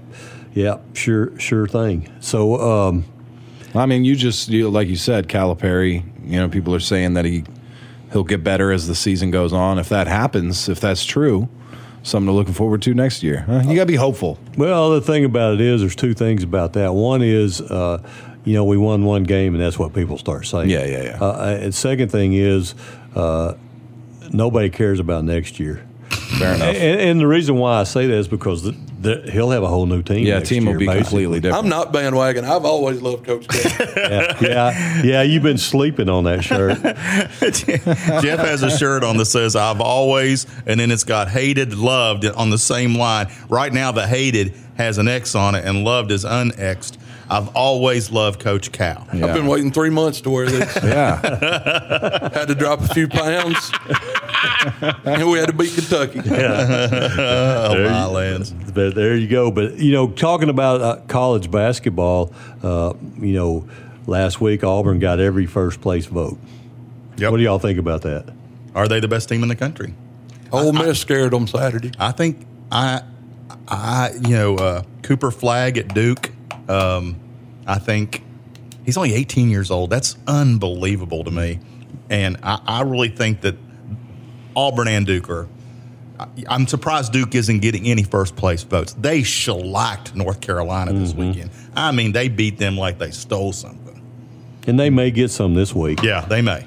Speaker 2: Sure thing. So.
Speaker 4: I mean, like you said, Calipari. People are saying that he'll get better as the season goes on. If that happens, if that's true, something to looking forward to next year. You got to be hopeful.
Speaker 2: Well, the thing about it is, there's two things about that. One is, we won one game, and that's what people start saying.
Speaker 4: Yeah.
Speaker 2: And second thing is, nobody cares about next year.
Speaker 4: Fair enough.
Speaker 2: And the reason why I say that is because he'll have a whole new team.
Speaker 4: Yeah,
Speaker 2: next
Speaker 4: team
Speaker 2: year,
Speaker 4: will be
Speaker 2: basically.
Speaker 4: completely different.
Speaker 5: I'm not bandwagon. I've always loved Coach K.
Speaker 2: Yeah. You've been sleeping on that shirt.
Speaker 3: Jeff has a shirt on that says "I've always," and then it's got hated, loved on the same line. Right now, the hated has an X on it, and loved is unXed. I've always loved Coach Cal.
Speaker 4: Yeah.
Speaker 5: I've been waiting 3 months to wear this.
Speaker 4: Yeah.
Speaker 5: Had to drop a few pounds, and we had to beat Kentucky.
Speaker 3: Oh, my lands.
Speaker 2: But there you go. But, talking about college basketball, last week Auburn got every first place vote.
Speaker 3: Yep.
Speaker 2: What do y'all think about that?
Speaker 3: Are they the best team in the country?
Speaker 5: Ole Miss scared them Saturday.
Speaker 3: I think Cooper Flagg at Duke. I think he's only 18 years old. That's unbelievable to me. And I really think that Auburn and Duke I'm surprised Duke isn't getting any first place votes. They shellacked North Carolina this weekend. I mean, they beat them like they stole something.
Speaker 2: And they may get some this week.
Speaker 3: Yeah, they may.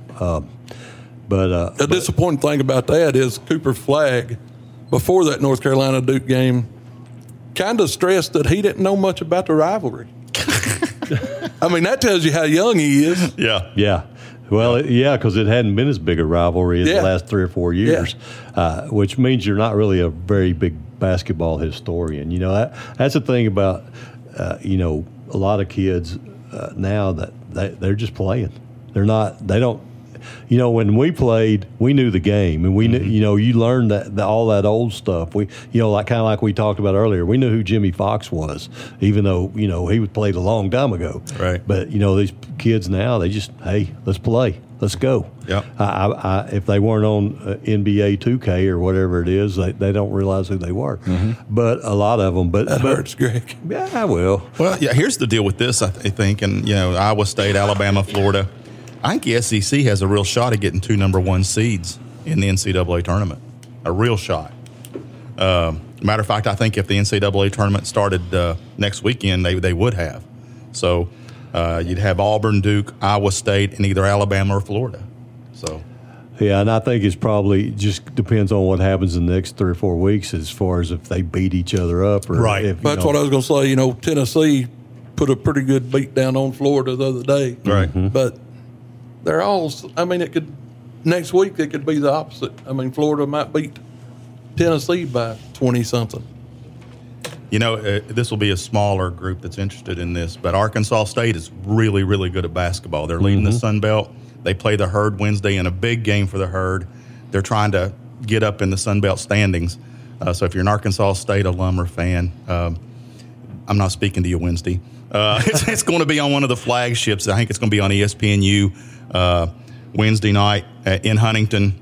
Speaker 5: The disappointing thing about that is Cooper Flagg, before that North Carolina Duke game, kind of stressed that he didn't know much about the rivalry. I mean, that tells you how young he is.
Speaker 3: Yeah.
Speaker 2: Yeah. Well, because it hadn't been as big a rivalry in the last 3 or 4 years, which means you're not really a very big basketball historian. That's the thing about, a lot of kids now that they're just playing. They don't. When we played, we knew the game, and we knew, you learned that all that old stuff. We, like we talked about earlier, we knew who Jimmy Fox was, even though he was played a long time ago.
Speaker 3: Right.
Speaker 2: But these kids now, they just, hey, let's play, let's go.
Speaker 3: Yeah.
Speaker 2: If they weren't on NBA 2K or whatever it is, they don't realize who they were. But a lot of them. But
Speaker 5: That hurts, Greg.
Speaker 2: Yeah, well.
Speaker 3: Well, yeah. Here's the deal with this. I think, and Iowa State, Alabama, Florida. I think the SEC has a real shot at getting 2 number 1 seeds in the NCAA tournament. A real shot. Matter of fact, I think if the NCAA tournament started next weekend, they would have. So you'd have Auburn, Duke, Iowa State, and either Alabama or Florida. So.
Speaker 2: Yeah, and I think it's probably just depends on what happens in the next 3 or 4 weeks as far as if they beat each other up. Or
Speaker 3: Right.
Speaker 2: If,
Speaker 5: That's what I was going to say. Tennessee put a pretty good beat down on Florida the other day.
Speaker 3: Right.
Speaker 5: But they're all, next week it could be the opposite. Florida might beat Tennessee by 20-something.
Speaker 3: This will be a smaller group that's interested in this, but Arkansas State is really, really good at basketball. They're leading the Sun Belt. They play the Herd Wednesday in a big game for the Herd. They're trying to get up in the Sun Belt standings. So if you're an Arkansas State alum or fan, I'm not speaking to you Wednesday. It's going to be on one of the flagships. I think it's going to be on ESPNU Wednesday night in Huntington.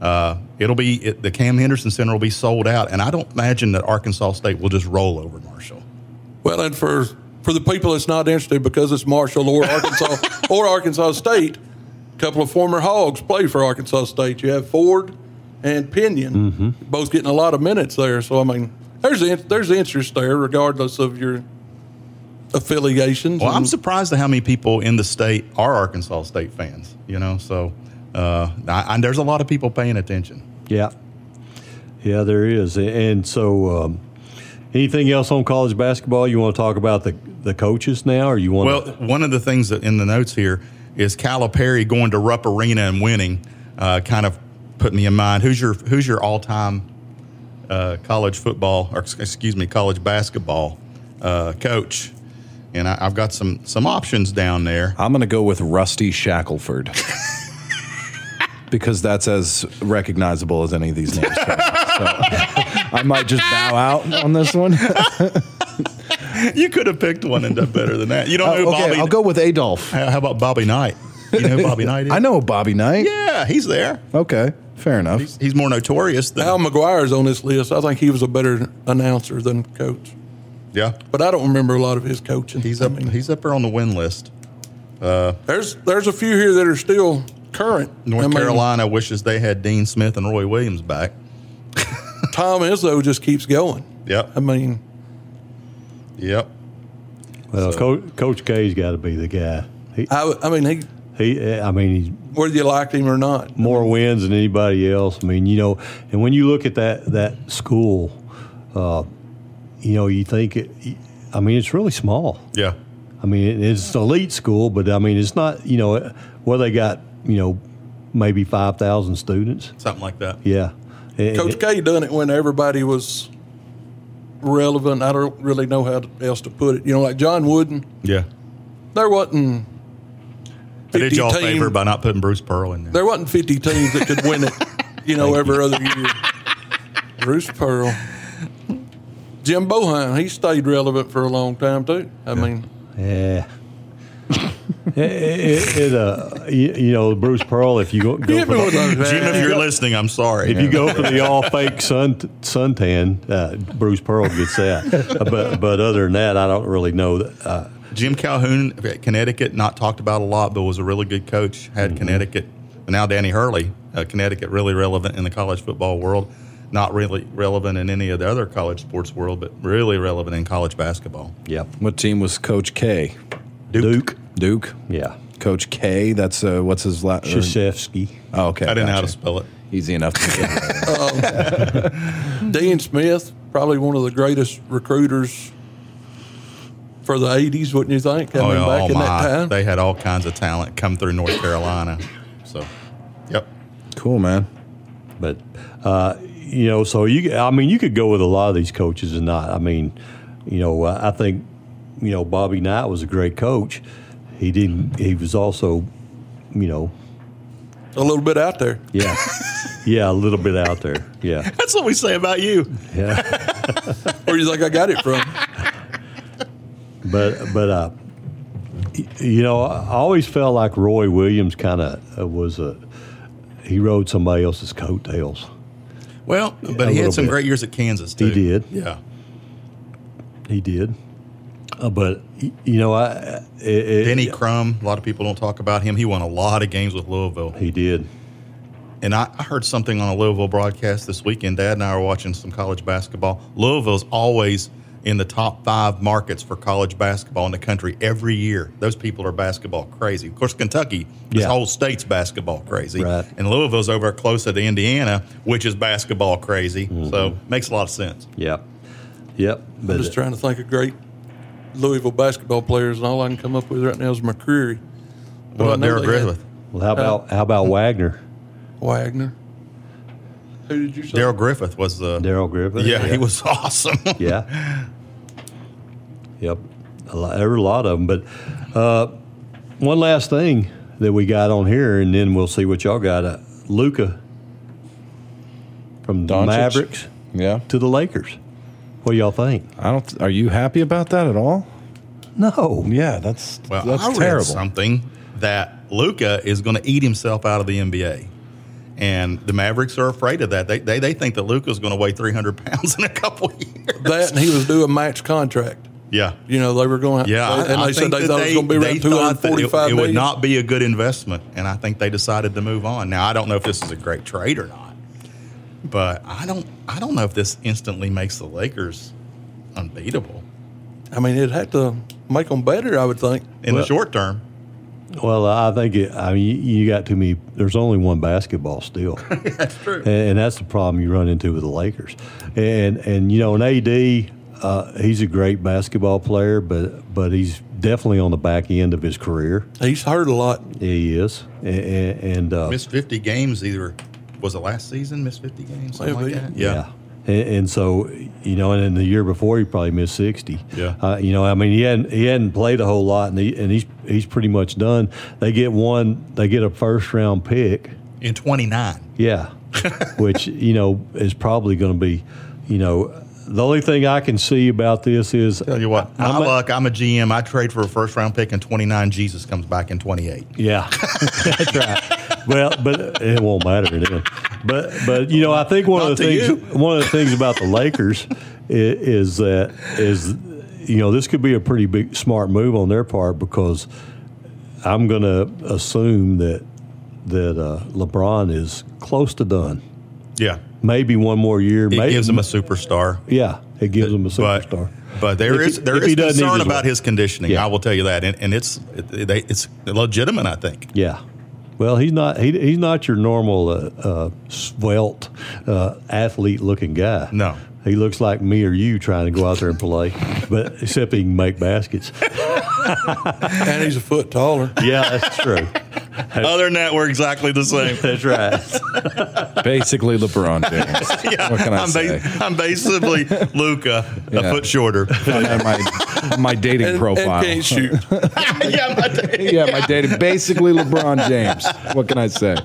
Speaker 3: The Cam Henderson Center will be sold out, and I don't imagine that Arkansas State will just roll over Marshall.
Speaker 5: Well, and for the people that's not interested because it's Marshall or Arkansas or Arkansas State, a couple of former Hogs play for Arkansas State. You have Ford and Pinion, both getting a lot of minutes there. So there's interest there, regardless of your affiliations.
Speaker 3: Well, I'm surprised at how many people in the state are Arkansas State fans. So there's a lot of people paying attention.
Speaker 2: Yeah, there is. And so, anything else on college basketball? You want to talk about the coaches now, or you want?
Speaker 3: Well, one of the things that in the notes here is Calipari going to Rupp Arena and winning. Kind of put me in mind. Who's your all-time college football, or excuse me, college basketball coach? And I've got some options down there.
Speaker 4: I'm going to go with Rusty Shackelford because that's as recognizable as any of these names. So I might just bow out on this one.
Speaker 3: You could have picked one and done better than that. You don't know
Speaker 4: okay,
Speaker 3: Bobby.
Speaker 4: I'll go with Adolph.
Speaker 3: How about Bobby Knight? You know who Bobby Knight is?
Speaker 4: I know Bobby Knight.
Speaker 3: Yeah, he's there.
Speaker 4: Okay, fair enough.
Speaker 3: He's more notorious than
Speaker 5: Al McGuire's on this list. I think he was a better announcer than coach.
Speaker 3: Yeah,
Speaker 5: But I don't remember a lot of his coaching.
Speaker 3: he's up there on the win list.
Speaker 5: There's a few here that are still current.
Speaker 3: North Carolina wishes they had Dean Smith and Roy Williams back.
Speaker 5: Tom Izzo just keeps going.
Speaker 3: Yep. Yep.
Speaker 2: Well,
Speaker 3: So-
Speaker 2: Coach K's got to be the guy. He's
Speaker 5: Whether you liked him or not.
Speaker 2: more wins than anybody else. And when you look at that school, you think it's really small.
Speaker 3: Yeah.
Speaker 2: It's an elite school, but it's not. They got maybe 5,000 students.
Speaker 3: Something like that.
Speaker 2: Yeah.
Speaker 5: Coach K done it when everybody was relevant. I don't really know how else to put it. Like John Wooden,
Speaker 3: Yeah.
Speaker 5: there wasn't
Speaker 3: I did
Speaker 5: 50
Speaker 3: y'all a
Speaker 5: teams.
Speaker 3: favor by not putting Bruce Pearl in there.
Speaker 5: There wasn't 50 teams that could win it, every other year. Bruce Pearl. Jim Boeheim, he stayed relevant for a long time, too.
Speaker 2: Yeah. Bruce Pearl, if you go for
Speaker 5: Jim was
Speaker 2: the,
Speaker 5: on
Speaker 3: Jim, if you're listening, I'm sorry.
Speaker 2: if you go for the all fake suntan, Bruce Pearl gets that. But other than that, I don't really know that.
Speaker 3: Jim Calhoun at Connecticut, not talked about a lot, but was a really good coach. Had Connecticut, and now Danny Hurley, Connecticut, really relevant in the college football world. Not really relevant in any of the other college sports world, but really relevant in college basketball.
Speaker 2: Yep.
Speaker 4: What team was Coach K?
Speaker 2: Duke.
Speaker 4: Yeah. Coach K. That's what's his last?
Speaker 2: Krzyzewski.
Speaker 4: Oh, okay.
Speaker 3: I didn't know how to
Speaker 4: gotcha.
Speaker 3: spell it.
Speaker 4: Easy enough to get.
Speaker 5: Dean Smith, probably one of the greatest recruiters for the 80s, wouldn't you think? Back in that time.
Speaker 3: They had all kinds of talent come through North Carolina. So, yep.
Speaker 4: Cool, man.
Speaker 2: But so you could go with a lot of these coaches and not. I think Bobby Knight was a great coach. He was also,
Speaker 5: A little bit out there.
Speaker 2: yeah, a little bit out there. Yeah,
Speaker 3: That's what we say about you.
Speaker 2: yeah.
Speaker 5: Where do you think I got it from?
Speaker 2: But I always felt like Roy Williams kind of he rode somebody else's coattails.
Speaker 3: Well, but
Speaker 2: A
Speaker 3: he had
Speaker 2: little
Speaker 3: some
Speaker 2: bit.
Speaker 3: great years at Kansas, too.
Speaker 2: He did.
Speaker 3: Yeah.
Speaker 2: He did. But
Speaker 3: Denny Crum, a lot of people don't talk about him. He won a lot of games with Louisville.
Speaker 2: he did.
Speaker 3: And I heard something on a Louisville broadcast this weekend. Dad and I were watching some college basketball. Louisville's always in the top 5 markets for college basketball in the country every year. Those people are basketball crazy. Of course, Kentucky, this
Speaker 2: Yeah.
Speaker 3: whole state's basketball crazy.
Speaker 2: Right.
Speaker 3: And Louisville's over closer to Indiana, which is basketball crazy. So makes a lot of sense.
Speaker 2: Yep. But
Speaker 5: I'm just trying to think of great Louisville basketball players, and all I can come up with right now is McCreary. But I
Speaker 3: Well,
Speaker 5: know
Speaker 3: Derek
Speaker 5: they had
Speaker 3: Griffith.
Speaker 2: well, how about Wagner?
Speaker 5: Wagner. Who did you say?
Speaker 3: Daryl Griffith was the.
Speaker 2: Daryl Griffith.
Speaker 3: Yeah, he was awesome.
Speaker 2: Yeah. Yep. There were a lot of them. But one last thing that we got on here, and then we'll see what y'all got. Luka from the
Speaker 4: Doncic?
Speaker 2: Mavericks
Speaker 4: Yeah.
Speaker 2: to the Lakers. What do y'all think?
Speaker 4: Are you happy about that at all?
Speaker 2: No.
Speaker 4: Yeah, that's
Speaker 3: Well, I read
Speaker 4: terrible.
Speaker 3: something that Luka is going to eat himself out of the NBA. And the Mavericks are afraid of that. They think that Luka's going to weigh 300 pounds in a couple of years.
Speaker 5: That, and he was due a max contract.
Speaker 3: Yeah.
Speaker 5: They were going.
Speaker 3: Yeah,
Speaker 5: and
Speaker 3: I
Speaker 5: they said
Speaker 3: think
Speaker 5: they
Speaker 3: that
Speaker 5: thought it was going to be
Speaker 3: they
Speaker 5: around
Speaker 3: thought that
Speaker 5: 245
Speaker 3: it would
Speaker 5: million.
Speaker 3: not be a good investment, and I think they decided to move on. Now, I don't know if this is a great trade or not, but I don't know if this instantly makes the Lakers unbeatable.
Speaker 5: It'd have to make them better, I would think.
Speaker 3: in the short term.
Speaker 2: Well, I think you got too many. There's only one basketball still.
Speaker 3: That's true.
Speaker 2: And that's the problem you run into with the Lakers. And an AD, he's a great basketball player, but he's definitely on the back end of his career.
Speaker 5: He's hurt a lot.
Speaker 2: He is. And
Speaker 3: Missed 50 games was it last season? Missed 50 games? Something like
Speaker 5: Maybe.
Speaker 3: that?
Speaker 2: yeah. And so, and in the year before, he probably missed 60.
Speaker 3: Yeah.
Speaker 2: He hadn't played a whole lot, and he's pretty much done. They get a first round pick.
Speaker 3: In 29.
Speaker 2: Yeah. Which, is probably going to be, the only thing I can see about this is.
Speaker 3: Tell you what, my luck, I'm a GM. I trade for a first round pick in 29. Jesus comes back in 28.
Speaker 2: Yeah, that's right. Well, but it won't matter then. But I think one of the things about the Lakers is this could be a pretty big smart move on their part, because I'm going to assume that LeBron is close to done.
Speaker 3: Yeah.
Speaker 2: Maybe one more year.
Speaker 3: It gives him a superstar.
Speaker 2: Yeah, it gives him a superstar.
Speaker 3: But there is
Speaker 2: he doesn't
Speaker 3: concern
Speaker 2: need
Speaker 3: about his conditioning.
Speaker 2: Yeah.
Speaker 3: I will tell you that, and it's legitimate, I think.
Speaker 2: Yeah. Well, he's not your normal svelte athlete-looking guy.
Speaker 3: No.
Speaker 2: He looks like me or you trying to go out there and play, but except he can make baskets.
Speaker 5: And he's a foot taller.
Speaker 2: Yeah, that's true.
Speaker 3: Other than that, we're exactly the same.
Speaker 2: That's right.
Speaker 4: Basically LeBron James.
Speaker 3: Yeah,
Speaker 4: What can I say?
Speaker 3: I'm basically Luka, a foot shorter.
Speaker 4: my dating
Speaker 5: And
Speaker 4: profile.
Speaker 5: can't shoot.
Speaker 3: Yeah,
Speaker 4: my dating, basically LeBron James. What can I say?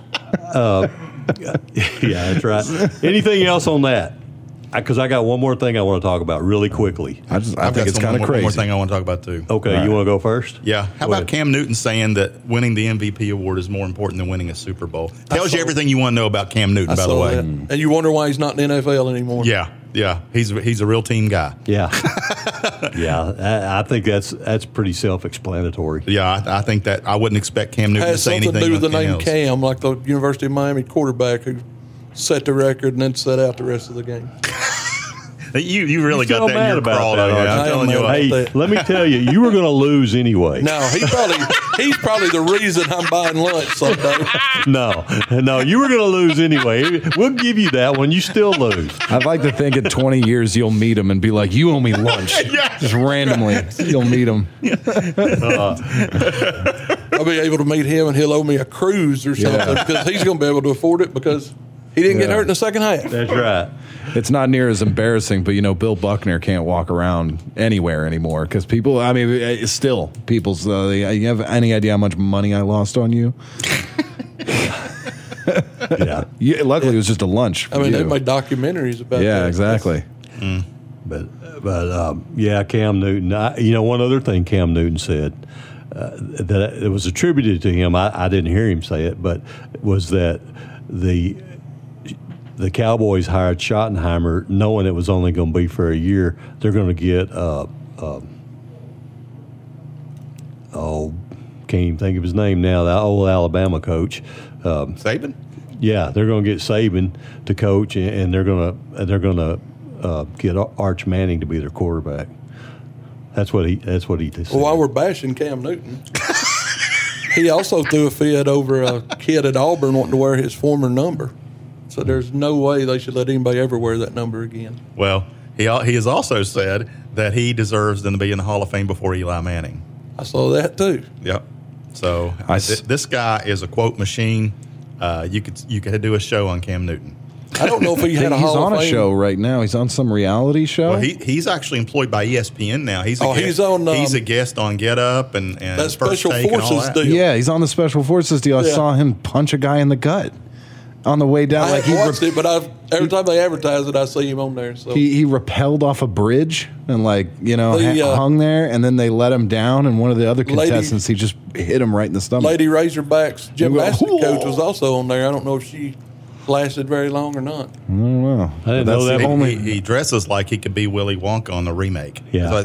Speaker 2: Yeah, that's right. Anything else on that? Because I got one more thing I want to talk about really quickly.
Speaker 4: I think it's kind of
Speaker 3: One
Speaker 4: crazy.
Speaker 3: more thing I want to talk about too.
Speaker 2: Okay, you want to go first?
Speaker 3: Yeah. How
Speaker 2: Go
Speaker 3: about
Speaker 2: ahead.
Speaker 3: Cam Newton saying that winning the MVP award is more important than winning a Super Bowl? Tells you
Speaker 5: saw-
Speaker 3: everything you want to know about Cam Newton,
Speaker 5: I
Speaker 3: by the
Speaker 5: saw
Speaker 3: way.
Speaker 5: that. And you wonder why he's not in the NFL anymore.
Speaker 3: Yeah. He's a real team guy.
Speaker 2: Yeah. Yeah, I think that's pretty self-explanatory.
Speaker 3: Yeah, I think that I wouldn't expect Cam Newton to
Speaker 5: Has
Speaker 3: say
Speaker 5: something
Speaker 3: anything
Speaker 5: to do with the name
Speaker 3: else.
Speaker 5: Cam, like the University of Miami quarterback who set the record and then set out the rest of the game.
Speaker 3: You really
Speaker 2: You're
Speaker 3: got
Speaker 2: still
Speaker 3: that in
Speaker 2: mad
Speaker 3: your
Speaker 2: about
Speaker 3: crawl,
Speaker 2: that,
Speaker 3: don't you?
Speaker 2: aren't
Speaker 3: I'm
Speaker 5: you?
Speaker 3: telling you
Speaker 5: I
Speaker 3: what.
Speaker 5: am
Speaker 2: Hey,
Speaker 5: that.
Speaker 2: let me tell you, you were going to lose anyway.
Speaker 5: No, he's probably the reason I'm buying lunch someday.
Speaker 2: No, you were going to lose anyway. We'll give you that one. You still lose.
Speaker 4: I'd like to think in 20 years you'll meet him and be like, you owe me lunch. Just randomly, you'll meet him.
Speaker 5: I'll be able to meet him and he'll owe me a cruise or something because he's going to be able to afford it because he didn't get hurt in the second half.
Speaker 2: That's right.
Speaker 4: It's not near as embarrassing, but Bill Buckner can't walk around anywhere anymore because people. I mean, it's still people's. You have any idea how much money I lost on you?
Speaker 2: Yeah.
Speaker 4: Luckily, it was just a lunch. For
Speaker 5: I mean,
Speaker 4: you.
Speaker 5: they made documentaries about that.
Speaker 4: Yeah, exactly.
Speaker 2: But Cam Newton. One other thing Cam Newton said that it was attributed to him. I didn't hear him say it, but was that the Cowboys hired Schottenheimer knowing it was only going to be for a year. They're going to get can't even think of his name now. The old Alabama coach.
Speaker 3: Saban?
Speaker 2: Yeah, they're going to get Saban to coach, and they're going to get Arch Manning to be their quarterback. That's what he said.
Speaker 5: Well, while we're bashing Cam Newton, he also threw a fit over a kid at Auburn wanting to wear his former number. So there's no way they should let anybody ever wear that number again.
Speaker 3: Well, he has also said that he deserves them to be in the Hall of Fame before Eli Manning.
Speaker 5: I saw that too.
Speaker 3: Yep. So this guy is a quote machine. You could do a show on Cam Newton.
Speaker 5: I don't know if he had a
Speaker 4: He's
Speaker 5: Hall
Speaker 4: on
Speaker 5: of
Speaker 4: a
Speaker 5: Fame.
Speaker 4: show right now. He's on some reality show.
Speaker 3: Well, he's actually employed by ESPN now. He's a guest on Get Up and
Speaker 5: That
Speaker 3: First
Speaker 5: Special
Speaker 3: Take and all
Speaker 5: Forces
Speaker 3: that.
Speaker 5: deal.
Speaker 4: Yeah, he's on the Special Forces deal. I
Speaker 5: Yeah.
Speaker 4: saw him punch a guy in the gut on the way down.
Speaker 5: I
Speaker 4: Like
Speaker 5: haven't watched it, but every time they advertise it, I see him on there. So
Speaker 4: he rappelled off a bridge and hung there, and then they let him down. And one of the other contestants, he just hit him right in the stomach.
Speaker 5: Lady Razorbacks gymnastic
Speaker 4: Whoa.
Speaker 5: coach was also on there. I don't know if she lasted very long or not.
Speaker 4: I don't know.
Speaker 2: I didn't know that.
Speaker 3: He dresses like he could be Willy Wonka on the remake.
Speaker 2: Yeah.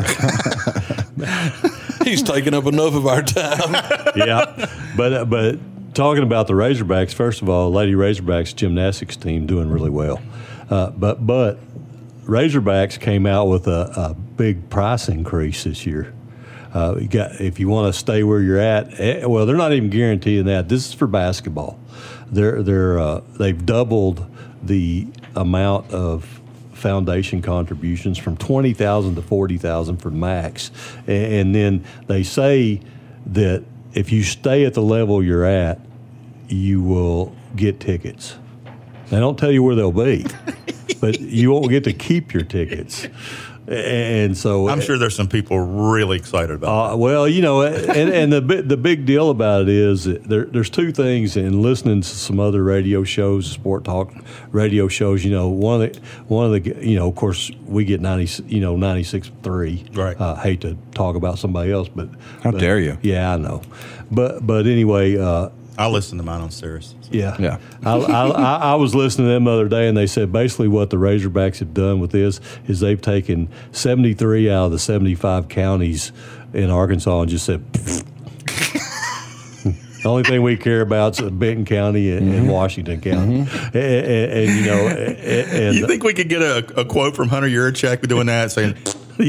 Speaker 5: He's taken up enough of our time.
Speaker 2: Yeah, but talking about the Razorbacks, first of all, Lady Razorbacks gymnastics team doing really well, but Razorbacks came out with a big price increase this year. If you want to stay where you're at, well, they're not even guaranteeing that. This is for basketball. They've doubled the amount of foundation contributions from 20,000 to 40,000 for max, and then they say that if you stay at the level you're at, you will get tickets. They don't tell you where they'll be, but you won't get to keep your tickets. And so
Speaker 3: I'm sure there's some people really excited about
Speaker 2: well, and the big deal about it is that there's two things. And listening to some other radio shows, sport talk radio shows, one of the of course we get 96.3.
Speaker 3: Right.
Speaker 2: Hate to talk about somebody else, but
Speaker 4: How dare you?
Speaker 2: Yeah, I know. But anyway.
Speaker 3: I listen to mine on Sirius.
Speaker 2: Yeah. I was listening to them the other day, and they said basically what the Razorbacks have done with this is they've taken 73 out of the 75 counties in Arkansas and just said, the only thing we care about is Benton County and Washington County. And
Speaker 3: you think we could get a quote from Hunter Yurachek for doing that, saying,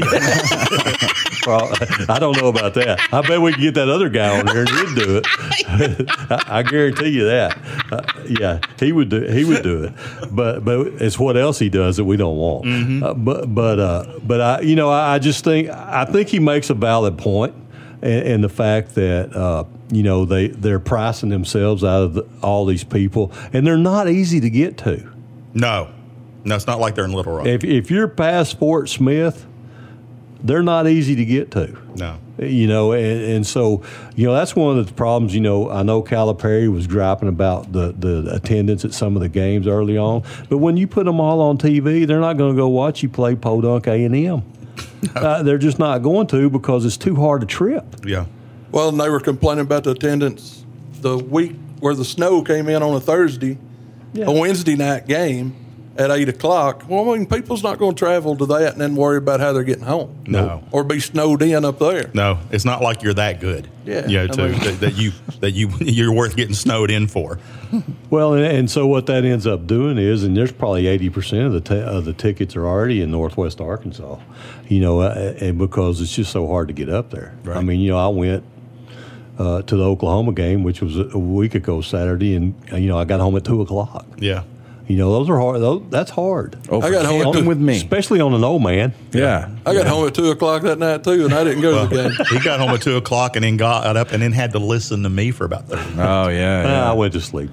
Speaker 2: well, I don't know about that. I bet we could get that other guy on here and he'd do it. I guarantee you that. Yeah, he would do it. But it's what else he does that we don't want. But I just think he makes a valid point, and the fact that they're pricing themselves out of all these people, and they're not easy to get to.
Speaker 3: No, it's not like they're in Little Rock.
Speaker 2: If you're past Fort Smith, they're not easy to get to.
Speaker 3: No.
Speaker 2: And so, that's one of the problems. I know Calipari was griping about the attendance at some of the games early on, but when you put them all on TV, they're not going to go watch you play Podunk A&M. They're just not going to, because it's too hard to trip.
Speaker 3: Yeah.
Speaker 5: Well, and they were complaining about the attendance the week where the snow came in on a Thursday, a Wednesday night game at 8 o'clock. Well, people's not going to travel to that and then worry about how they're getting home.
Speaker 3: No.
Speaker 5: Or be snowed in up there.
Speaker 3: No, it's not like you're that good.
Speaker 5: Yeah.
Speaker 3: That you're worth getting snowed in for.
Speaker 2: Well, and so what that ends up doing is, and there's probably 80% of the tickets are already in Northwest Arkansas, and because it's just so hard to get up there.
Speaker 3: Right.
Speaker 2: I mean, I went to the Oklahoma game, which was a week ago Saturday, and I got home at 2 o'clock.
Speaker 3: Yeah.
Speaker 2: Those are hard. That's hard.
Speaker 4: Oh,
Speaker 5: I got home
Speaker 4: with me,
Speaker 2: especially on an old man.
Speaker 4: Yeah.
Speaker 5: I got home at 2 o'clock that night too, and I didn't go to the game.
Speaker 3: He got home at 2 o'clock and then got up and then had to listen to me for about 30 minutes.
Speaker 4: Oh yeah.
Speaker 2: I went to sleep.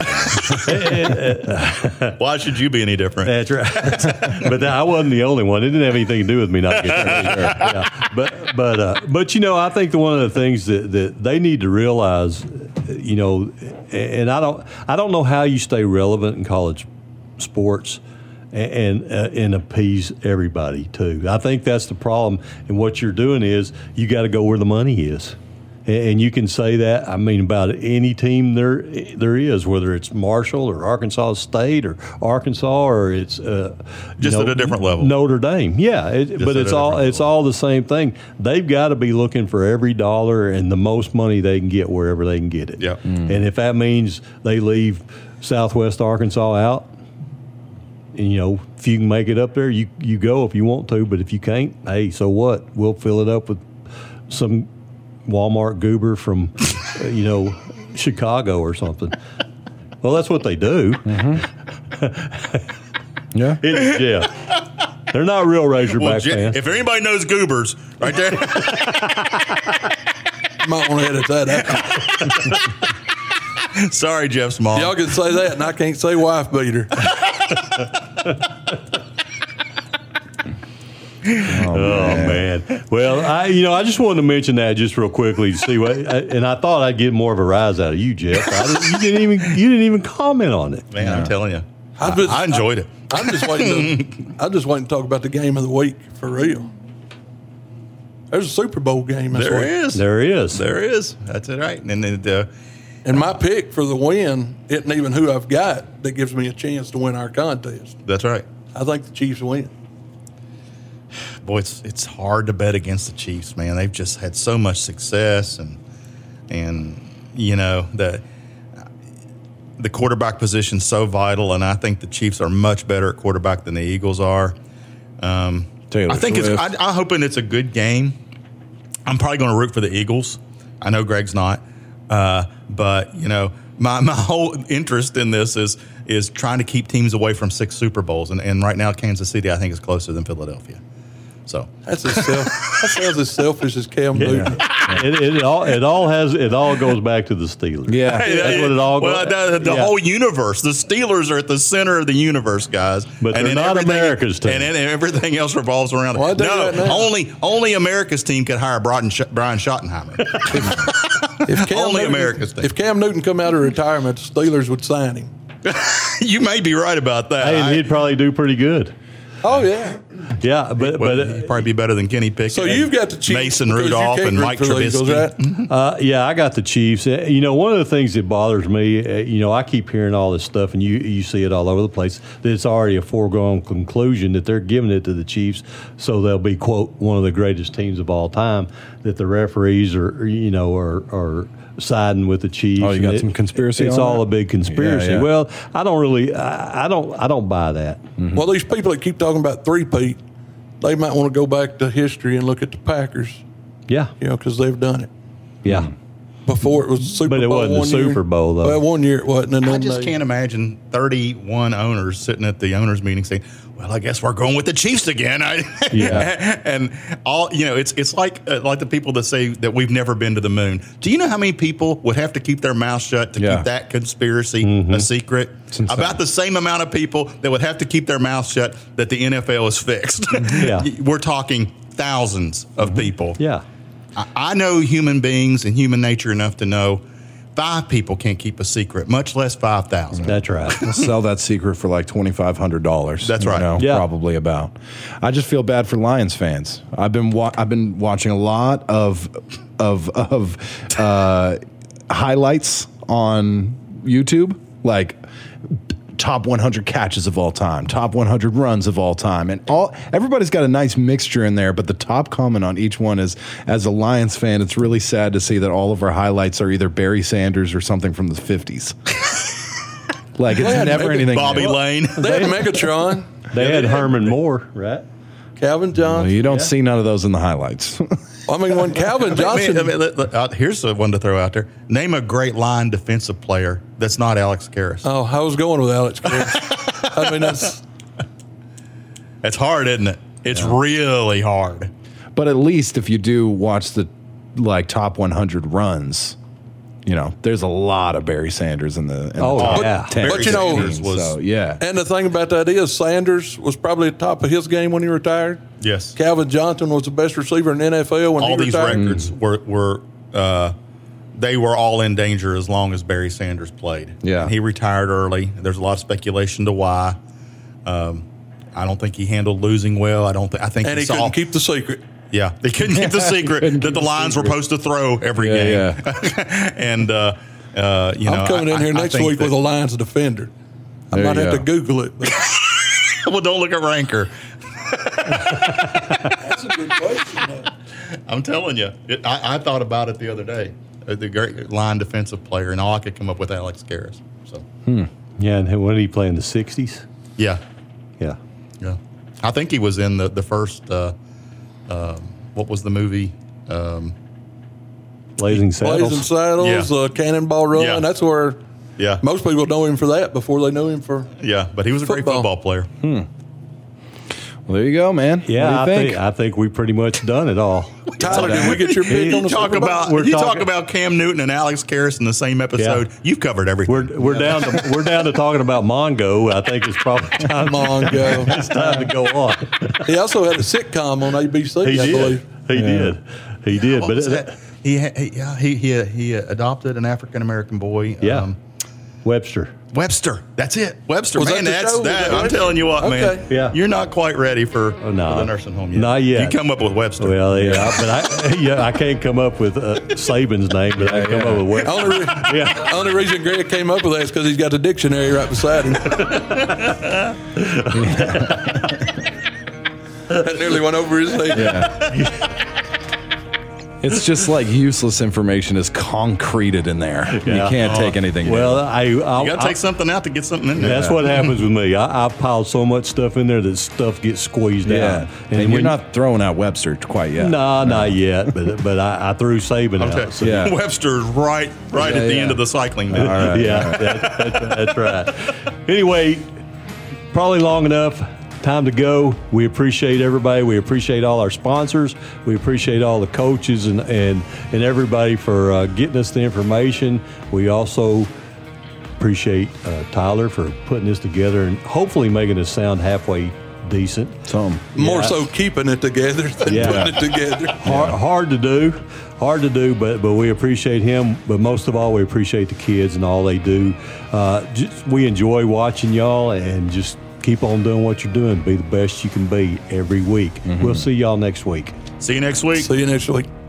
Speaker 3: Why should you be any different?
Speaker 2: That's right. But I wasn't the only one. It didn't have anything to do with me not getting there. Yeah. But I think one of the things that they need to realize, and I don't know how you stay relevant in college sports and appease everybody too. I think that's the problem. And what you're doing is you got to go where the money is. And you can say that, about any team there is, whether it's Marshall or Arkansas State or Arkansas or it's
Speaker 3: just at a different level.
Speaker 2: Notre Dame, yeah. But it's all the same thing. They've got to be looking for every dollar and the most money they can get wherever they can get it.
Speaker 3: Yeah.
Speaker 2: And if that means they leave Southwest Arkansas out, and, if you can make it up there, you go if you want to. But if you can't, hey, so what? We'll fill it up with some Walmart goober from, Chicago or something. Well, that's what they do.
Speaker 4: Mm-hmm. Yeah.
Speaker 2: They're not real Razorback fans.
Speaker 3: If anybody knows goobers, right there.
Speaker 5: You might want to edit that out.
Speaker 3: Sorry, Jeff Small.
Speaker 5: Y'all can say that, and I can't say wife beater.
Speaker 2: Oh man. Well, I just wanted to mention that just real quickly to see what, and I thought I'd get more of a rise out of you, Jeff. You didn't even comment on it.
Speaker 3: Man, I'm telling you, I enjoyed it.
Speaker 5: I'm just waiting to talk about the game of the week for real. There's a Super Bowl game this week.
Speaker 2: There is.
Speaker 3: That's it, right. And then
Speaker 5: and my pick for the win isn't even who I've got that gives me a chance to win our contest.
Speaker 3: That's right.
Speaker 5: I think the Chiefs win.
Speaker 3: Boy, it's hard to bet against the Chiefs, man. They've just had so much success, and the quarterback position's so vital, and I think the Chiefs are much better at quarterback than the Eagles are. I'm hoping it's a good game. I'm probably going to root for the Eagles. I know Greg's not, but my whole interest in this is trying to keep teams away from 6 Super Bowls, and right now Kansas City I think is closer than Philadelphia. So
Speaker 5: that sounds as selfish as Cam Newton.
Speaker 2: It all goes back to the Steelers.
Speaker 4: Yeah.
Speaker 2: That's what it all goes.
Speaker 3: Well, the whole universe. The Steelers are at the center of the universe, guys.
Speaker 2: But they're
Speaker 3: then
Speaker 2: not America's team.
Speaker 3: And then everything else revolves around it.
Speaker 5: Well,
Speaker 3: only America's team could hire Brian Schottenheimer. Only America's team.
Speaker 5: If Cam Newton come out of retirement, the Steelers would sign him.
Speaker 3: You may be right about that.
Speaker 2: Hey, and he'd probably do pretty good.
Speaker 5: Oh yeah.
Speaker 2: Yeah, but
Speaker 3: he'd probably be better than Kenny Pickett.
Speaker 5: So you've got the Chiefs,
Speaker 3: Mason Rudolph, and Mike Trubisky.
Speaker 5: Eagles, right?
Speaker 2: Yeah, I got the Chiefs. One of the things that bothers me, I keep hearing all this stuff, and you see it all over the place, that it's already a foregone conclusion that they're giving it to the Chiefs, so they'll be, quote, one of the greatest teams of all time, that the referees are siding with the Chiefs.
Speaker 4: Oh, you got some conspiracy
Speaker 2: It's
Speaker 4: on
Speaker 2: all
Speaker 4: that?
Speaker 2: a big conspiracy.
Speaker 4: Yeah.
Speaker 2: Well, I don't really, I don't buy that.
Speaker 4: Mm-hmm.
Speaker 5: Well, these people that keep talking about three-peat, they might want to go back to history and look at the Packers,
Speaker 2: Yeah,
Speaker 5: because they've done it.
Speaker 2: yeah.
Speaker 5: Before it was the Super Bowl.
Speaker 2: But it wasn't the Super Bowl, though.
Speaker 5: Well, 1 year it wasn't. And
Speaker 3: I
Speaker 5: then
Speaker 3: just
Speaker 5: they-
Speaker 3: can't imagine 31 owners sitting at the owners meeting saying, "Well, I guess we're going with the Chiefs again."
Speaker 2: Yeah.
Speaker 3: And all it's like the people that say that we've never been to the moon. Do you know how many people would have to keep their mouth shut to
Speaker 4: Yeah.
Speaker 3: keep that conspiracy a secret?
Speaker 4: insane.
Speaker 3: About the same amount of people that would have to keep their mouth shut that the NFL is fixed.
Speaker 2: Yeah.
Speaker 3: We're talking thousands of people.
Speaker 2: Yeah.
Speaker 3: I know human beings and human nature enough to know 5 people can't keep a secret, much less 5,000.
Speaker 2: That's right.
Speaker 4: Sell that secret for like $2,500.
Speaker 3: That's right.
Speaker 2: Yeah.
Speaker 4: Probably about. I just feel bad for Lions fans. I've been watching a lot of highlights on YouTube, like top 100 catches of all time, top 100 runs of all time, and everybody's got a nice mixture in there. But the top comment on each one is, as a Lions fan, it's really sad to see that all of our highlights are either Barry Sanders or something from the 50s. Like it's never anything.
Speaker 3: Bobby
Speaker 4: new.
Speaker 3: Lane.
Speaker 5: They had Megatron,
Speaker 2: They had Herman Moore, right?
Speaker 5: Calvin
Speaker 4: Well,
Speaker 5: Johnson.
Speaker 4: you don't see none of those in the highlights.
Speaker 5: I mean, when Calvin Johnson.
Speaker 3: Here's the one to throw out there. Name a great line defensive player that's not Alex Karras.
Speaker 5: Oh, I was going with Alex Karras. I mean, that's.
Speaker 3: It's hard, isn't it? It's really hard.
Speaker 4: But at least if you do watch the top 100 runs, there's a lot of Barry Sanders in the top
Speaker 2: yeah.
Speaker 4: 10.
Speaker 5: But,
Speaker 3: Sanders was-
Speaker 4: So, yeah.
Speaker 5: And the thing about that is, Sanders was probably at the top of his game when he retired.
Speaker 3: Yes.
Speaker 5: Calvin Johnson was the best receiver in the NFL when
Speaker 3: All
Speaker 5: he
Speaker 3: these
Speaker 5: retired.
Speaker 3: records were they were all in danger as long as Barry Sanders played.
Speaker 4: Yeah.
Speaker 3: And he retired early. There's a lot of speculation to why. I don't think he handled losing well. I think
Speaker 5: And he couldn't keep the secret.
Speaker 3: Yeah, they couldn't keep the secret
Speaker 4: Couldn't
Speaker 3: that
Speaker 4: keep
Speaker 3: the
Speaker 4: the
Speaker 3: Lions were
Speaker 4: secret.
Speaker 3: supposed to throw every game.
Speaker 4: Yeah.
Speaker 3: And
Speaker 5: I'm coming in here next week with a Lions defender. I
Speaker 4: There
Speaker 5: might
Speaker 4: you
Speaker 5: have to
Speaker 4: go.
Speaker 5: Google it. But
Speaker 3: well, don't look at Ranker.
Speaker 5: that's a good question.
Speaker 3: I'm telling you, I thought about it the other day. The great line defensive player, and all I could come up with Alex Karras. So
Speaker 2: Yeah, and when did he play in the 60s?
Speaker 3: yeah,
Speaker 2: Yeah.
Speaker 3: yeah. I think he was in the first. What was the movie?
Speaker 2: Blazing Saddles.
Speaker 5: Blazing Saddles,
Speaker 3: Yeah.
Speaker 5: Cannonball Run.
Speaker 3: Yeah.
Speaker 5: That's where
Speaker 3: Yeah,
Speaker 5: most people know him for that before they knew him for.
Speaker 3: yeah. But he was a great
Speaker 5: Football.
Speaker 3: football player.
Speaker 4: Well, there you go, man.
Speaker 2: Yeah,
Speaker 4: What do you think?
Speaker 2: I think we pretty much done it all.
Speaker 5: Tyler, did we get your pick on the
Speaker 3: Talk
Speaker 5: Super Bowl?
Speaker 3: about talk about Cam Newton and Alex Karras in the same episode.
Speaker 2: Yeah.
Speaker 3: You've covered everything.
Speaker 2: We're down to talking about Mongo. I think it's probably time,
Speaker 5: Mongo.
Speaker 2: it's time to go on.
Speaker 5: He also had a sitcom on ABC,
Speaker 2: He
Speaker 5: I
Speaker 2: did.
Speaker 5: believe.
Speaker 2: He did.
Speaker 3: What
Speaker 2: But
Speaker 3: was that? He adopted an African American boy.
Speaker 2: yeah, Webster.
Speaker 3: Webster. That's it. Webster.
Speaker 5: Was
Speaker 3: Man,
Speaker 5: that the
Speaker 3: that's
Speaker 5: show? Was
Speaker 3: that.
Speaker 5: that
Speaker 3: I'm
Speaker 5: right?
Speaker 3: telling you what, man.
Speaker 5: Okay.
Speaker 2: Yeah.
Speaker 3: You're not quite ready for
Speaker 2: no.
Speaker 3: the nursing home yet.
Speaker 2: Not yet.
Speaker 3: You come up with Webster.
Speaker 2: Well, yeah, but I can't come up with Saban's name, but I can come up with Webster.
Speaker 5: Only,
Speaker 2: Yeah.
Speaker 5: only reason Greg came up with that is because he's got the dictionary right beside him. That nearly went over his head.
Speaker 4: Yeah. It's just like useless information is concreted in there.
Speaker 2: Yeah.
Speaker 4: You can't take anything.
Speaker 2: Well,
Speaker 3: You got to take something out to get something in there.
Speaker 2: That's what happens with me. I pile so much stuff in there that stuff gets squeezed out.
Speaker 4: And you're
Speaker 2: when-
Speaker 4: not throwing out Webster quite yet.
Speaker 2: No, not yet. But I threw Saban out. So.
Speaker 4: Yeah.
Speaker 3: Webster's right at the end of the cycling bin.
Speaker 4: All right.
Speaker 2: Yeah, that's right. Anyway, probably long enough. Time to go. We appreciate everybody. We appreciate all our sponsors. We appreciate all the coaches and everybody for getting us the information. We also appreciate Tyler for putting this together and hopefully making it sound halfway decent.
Speaker 5: More so keeping it together than putting it together.
Speaker 2: Hard to do, but we appreciate him. But most of all, we appreciate the kids and all they do. We enjoy watching y'all and just keep on doing what you're doing. Be the best you can be every week. We'll see y'all next week.
Speaker 3: See you next week.
Speaker 5: See you next week.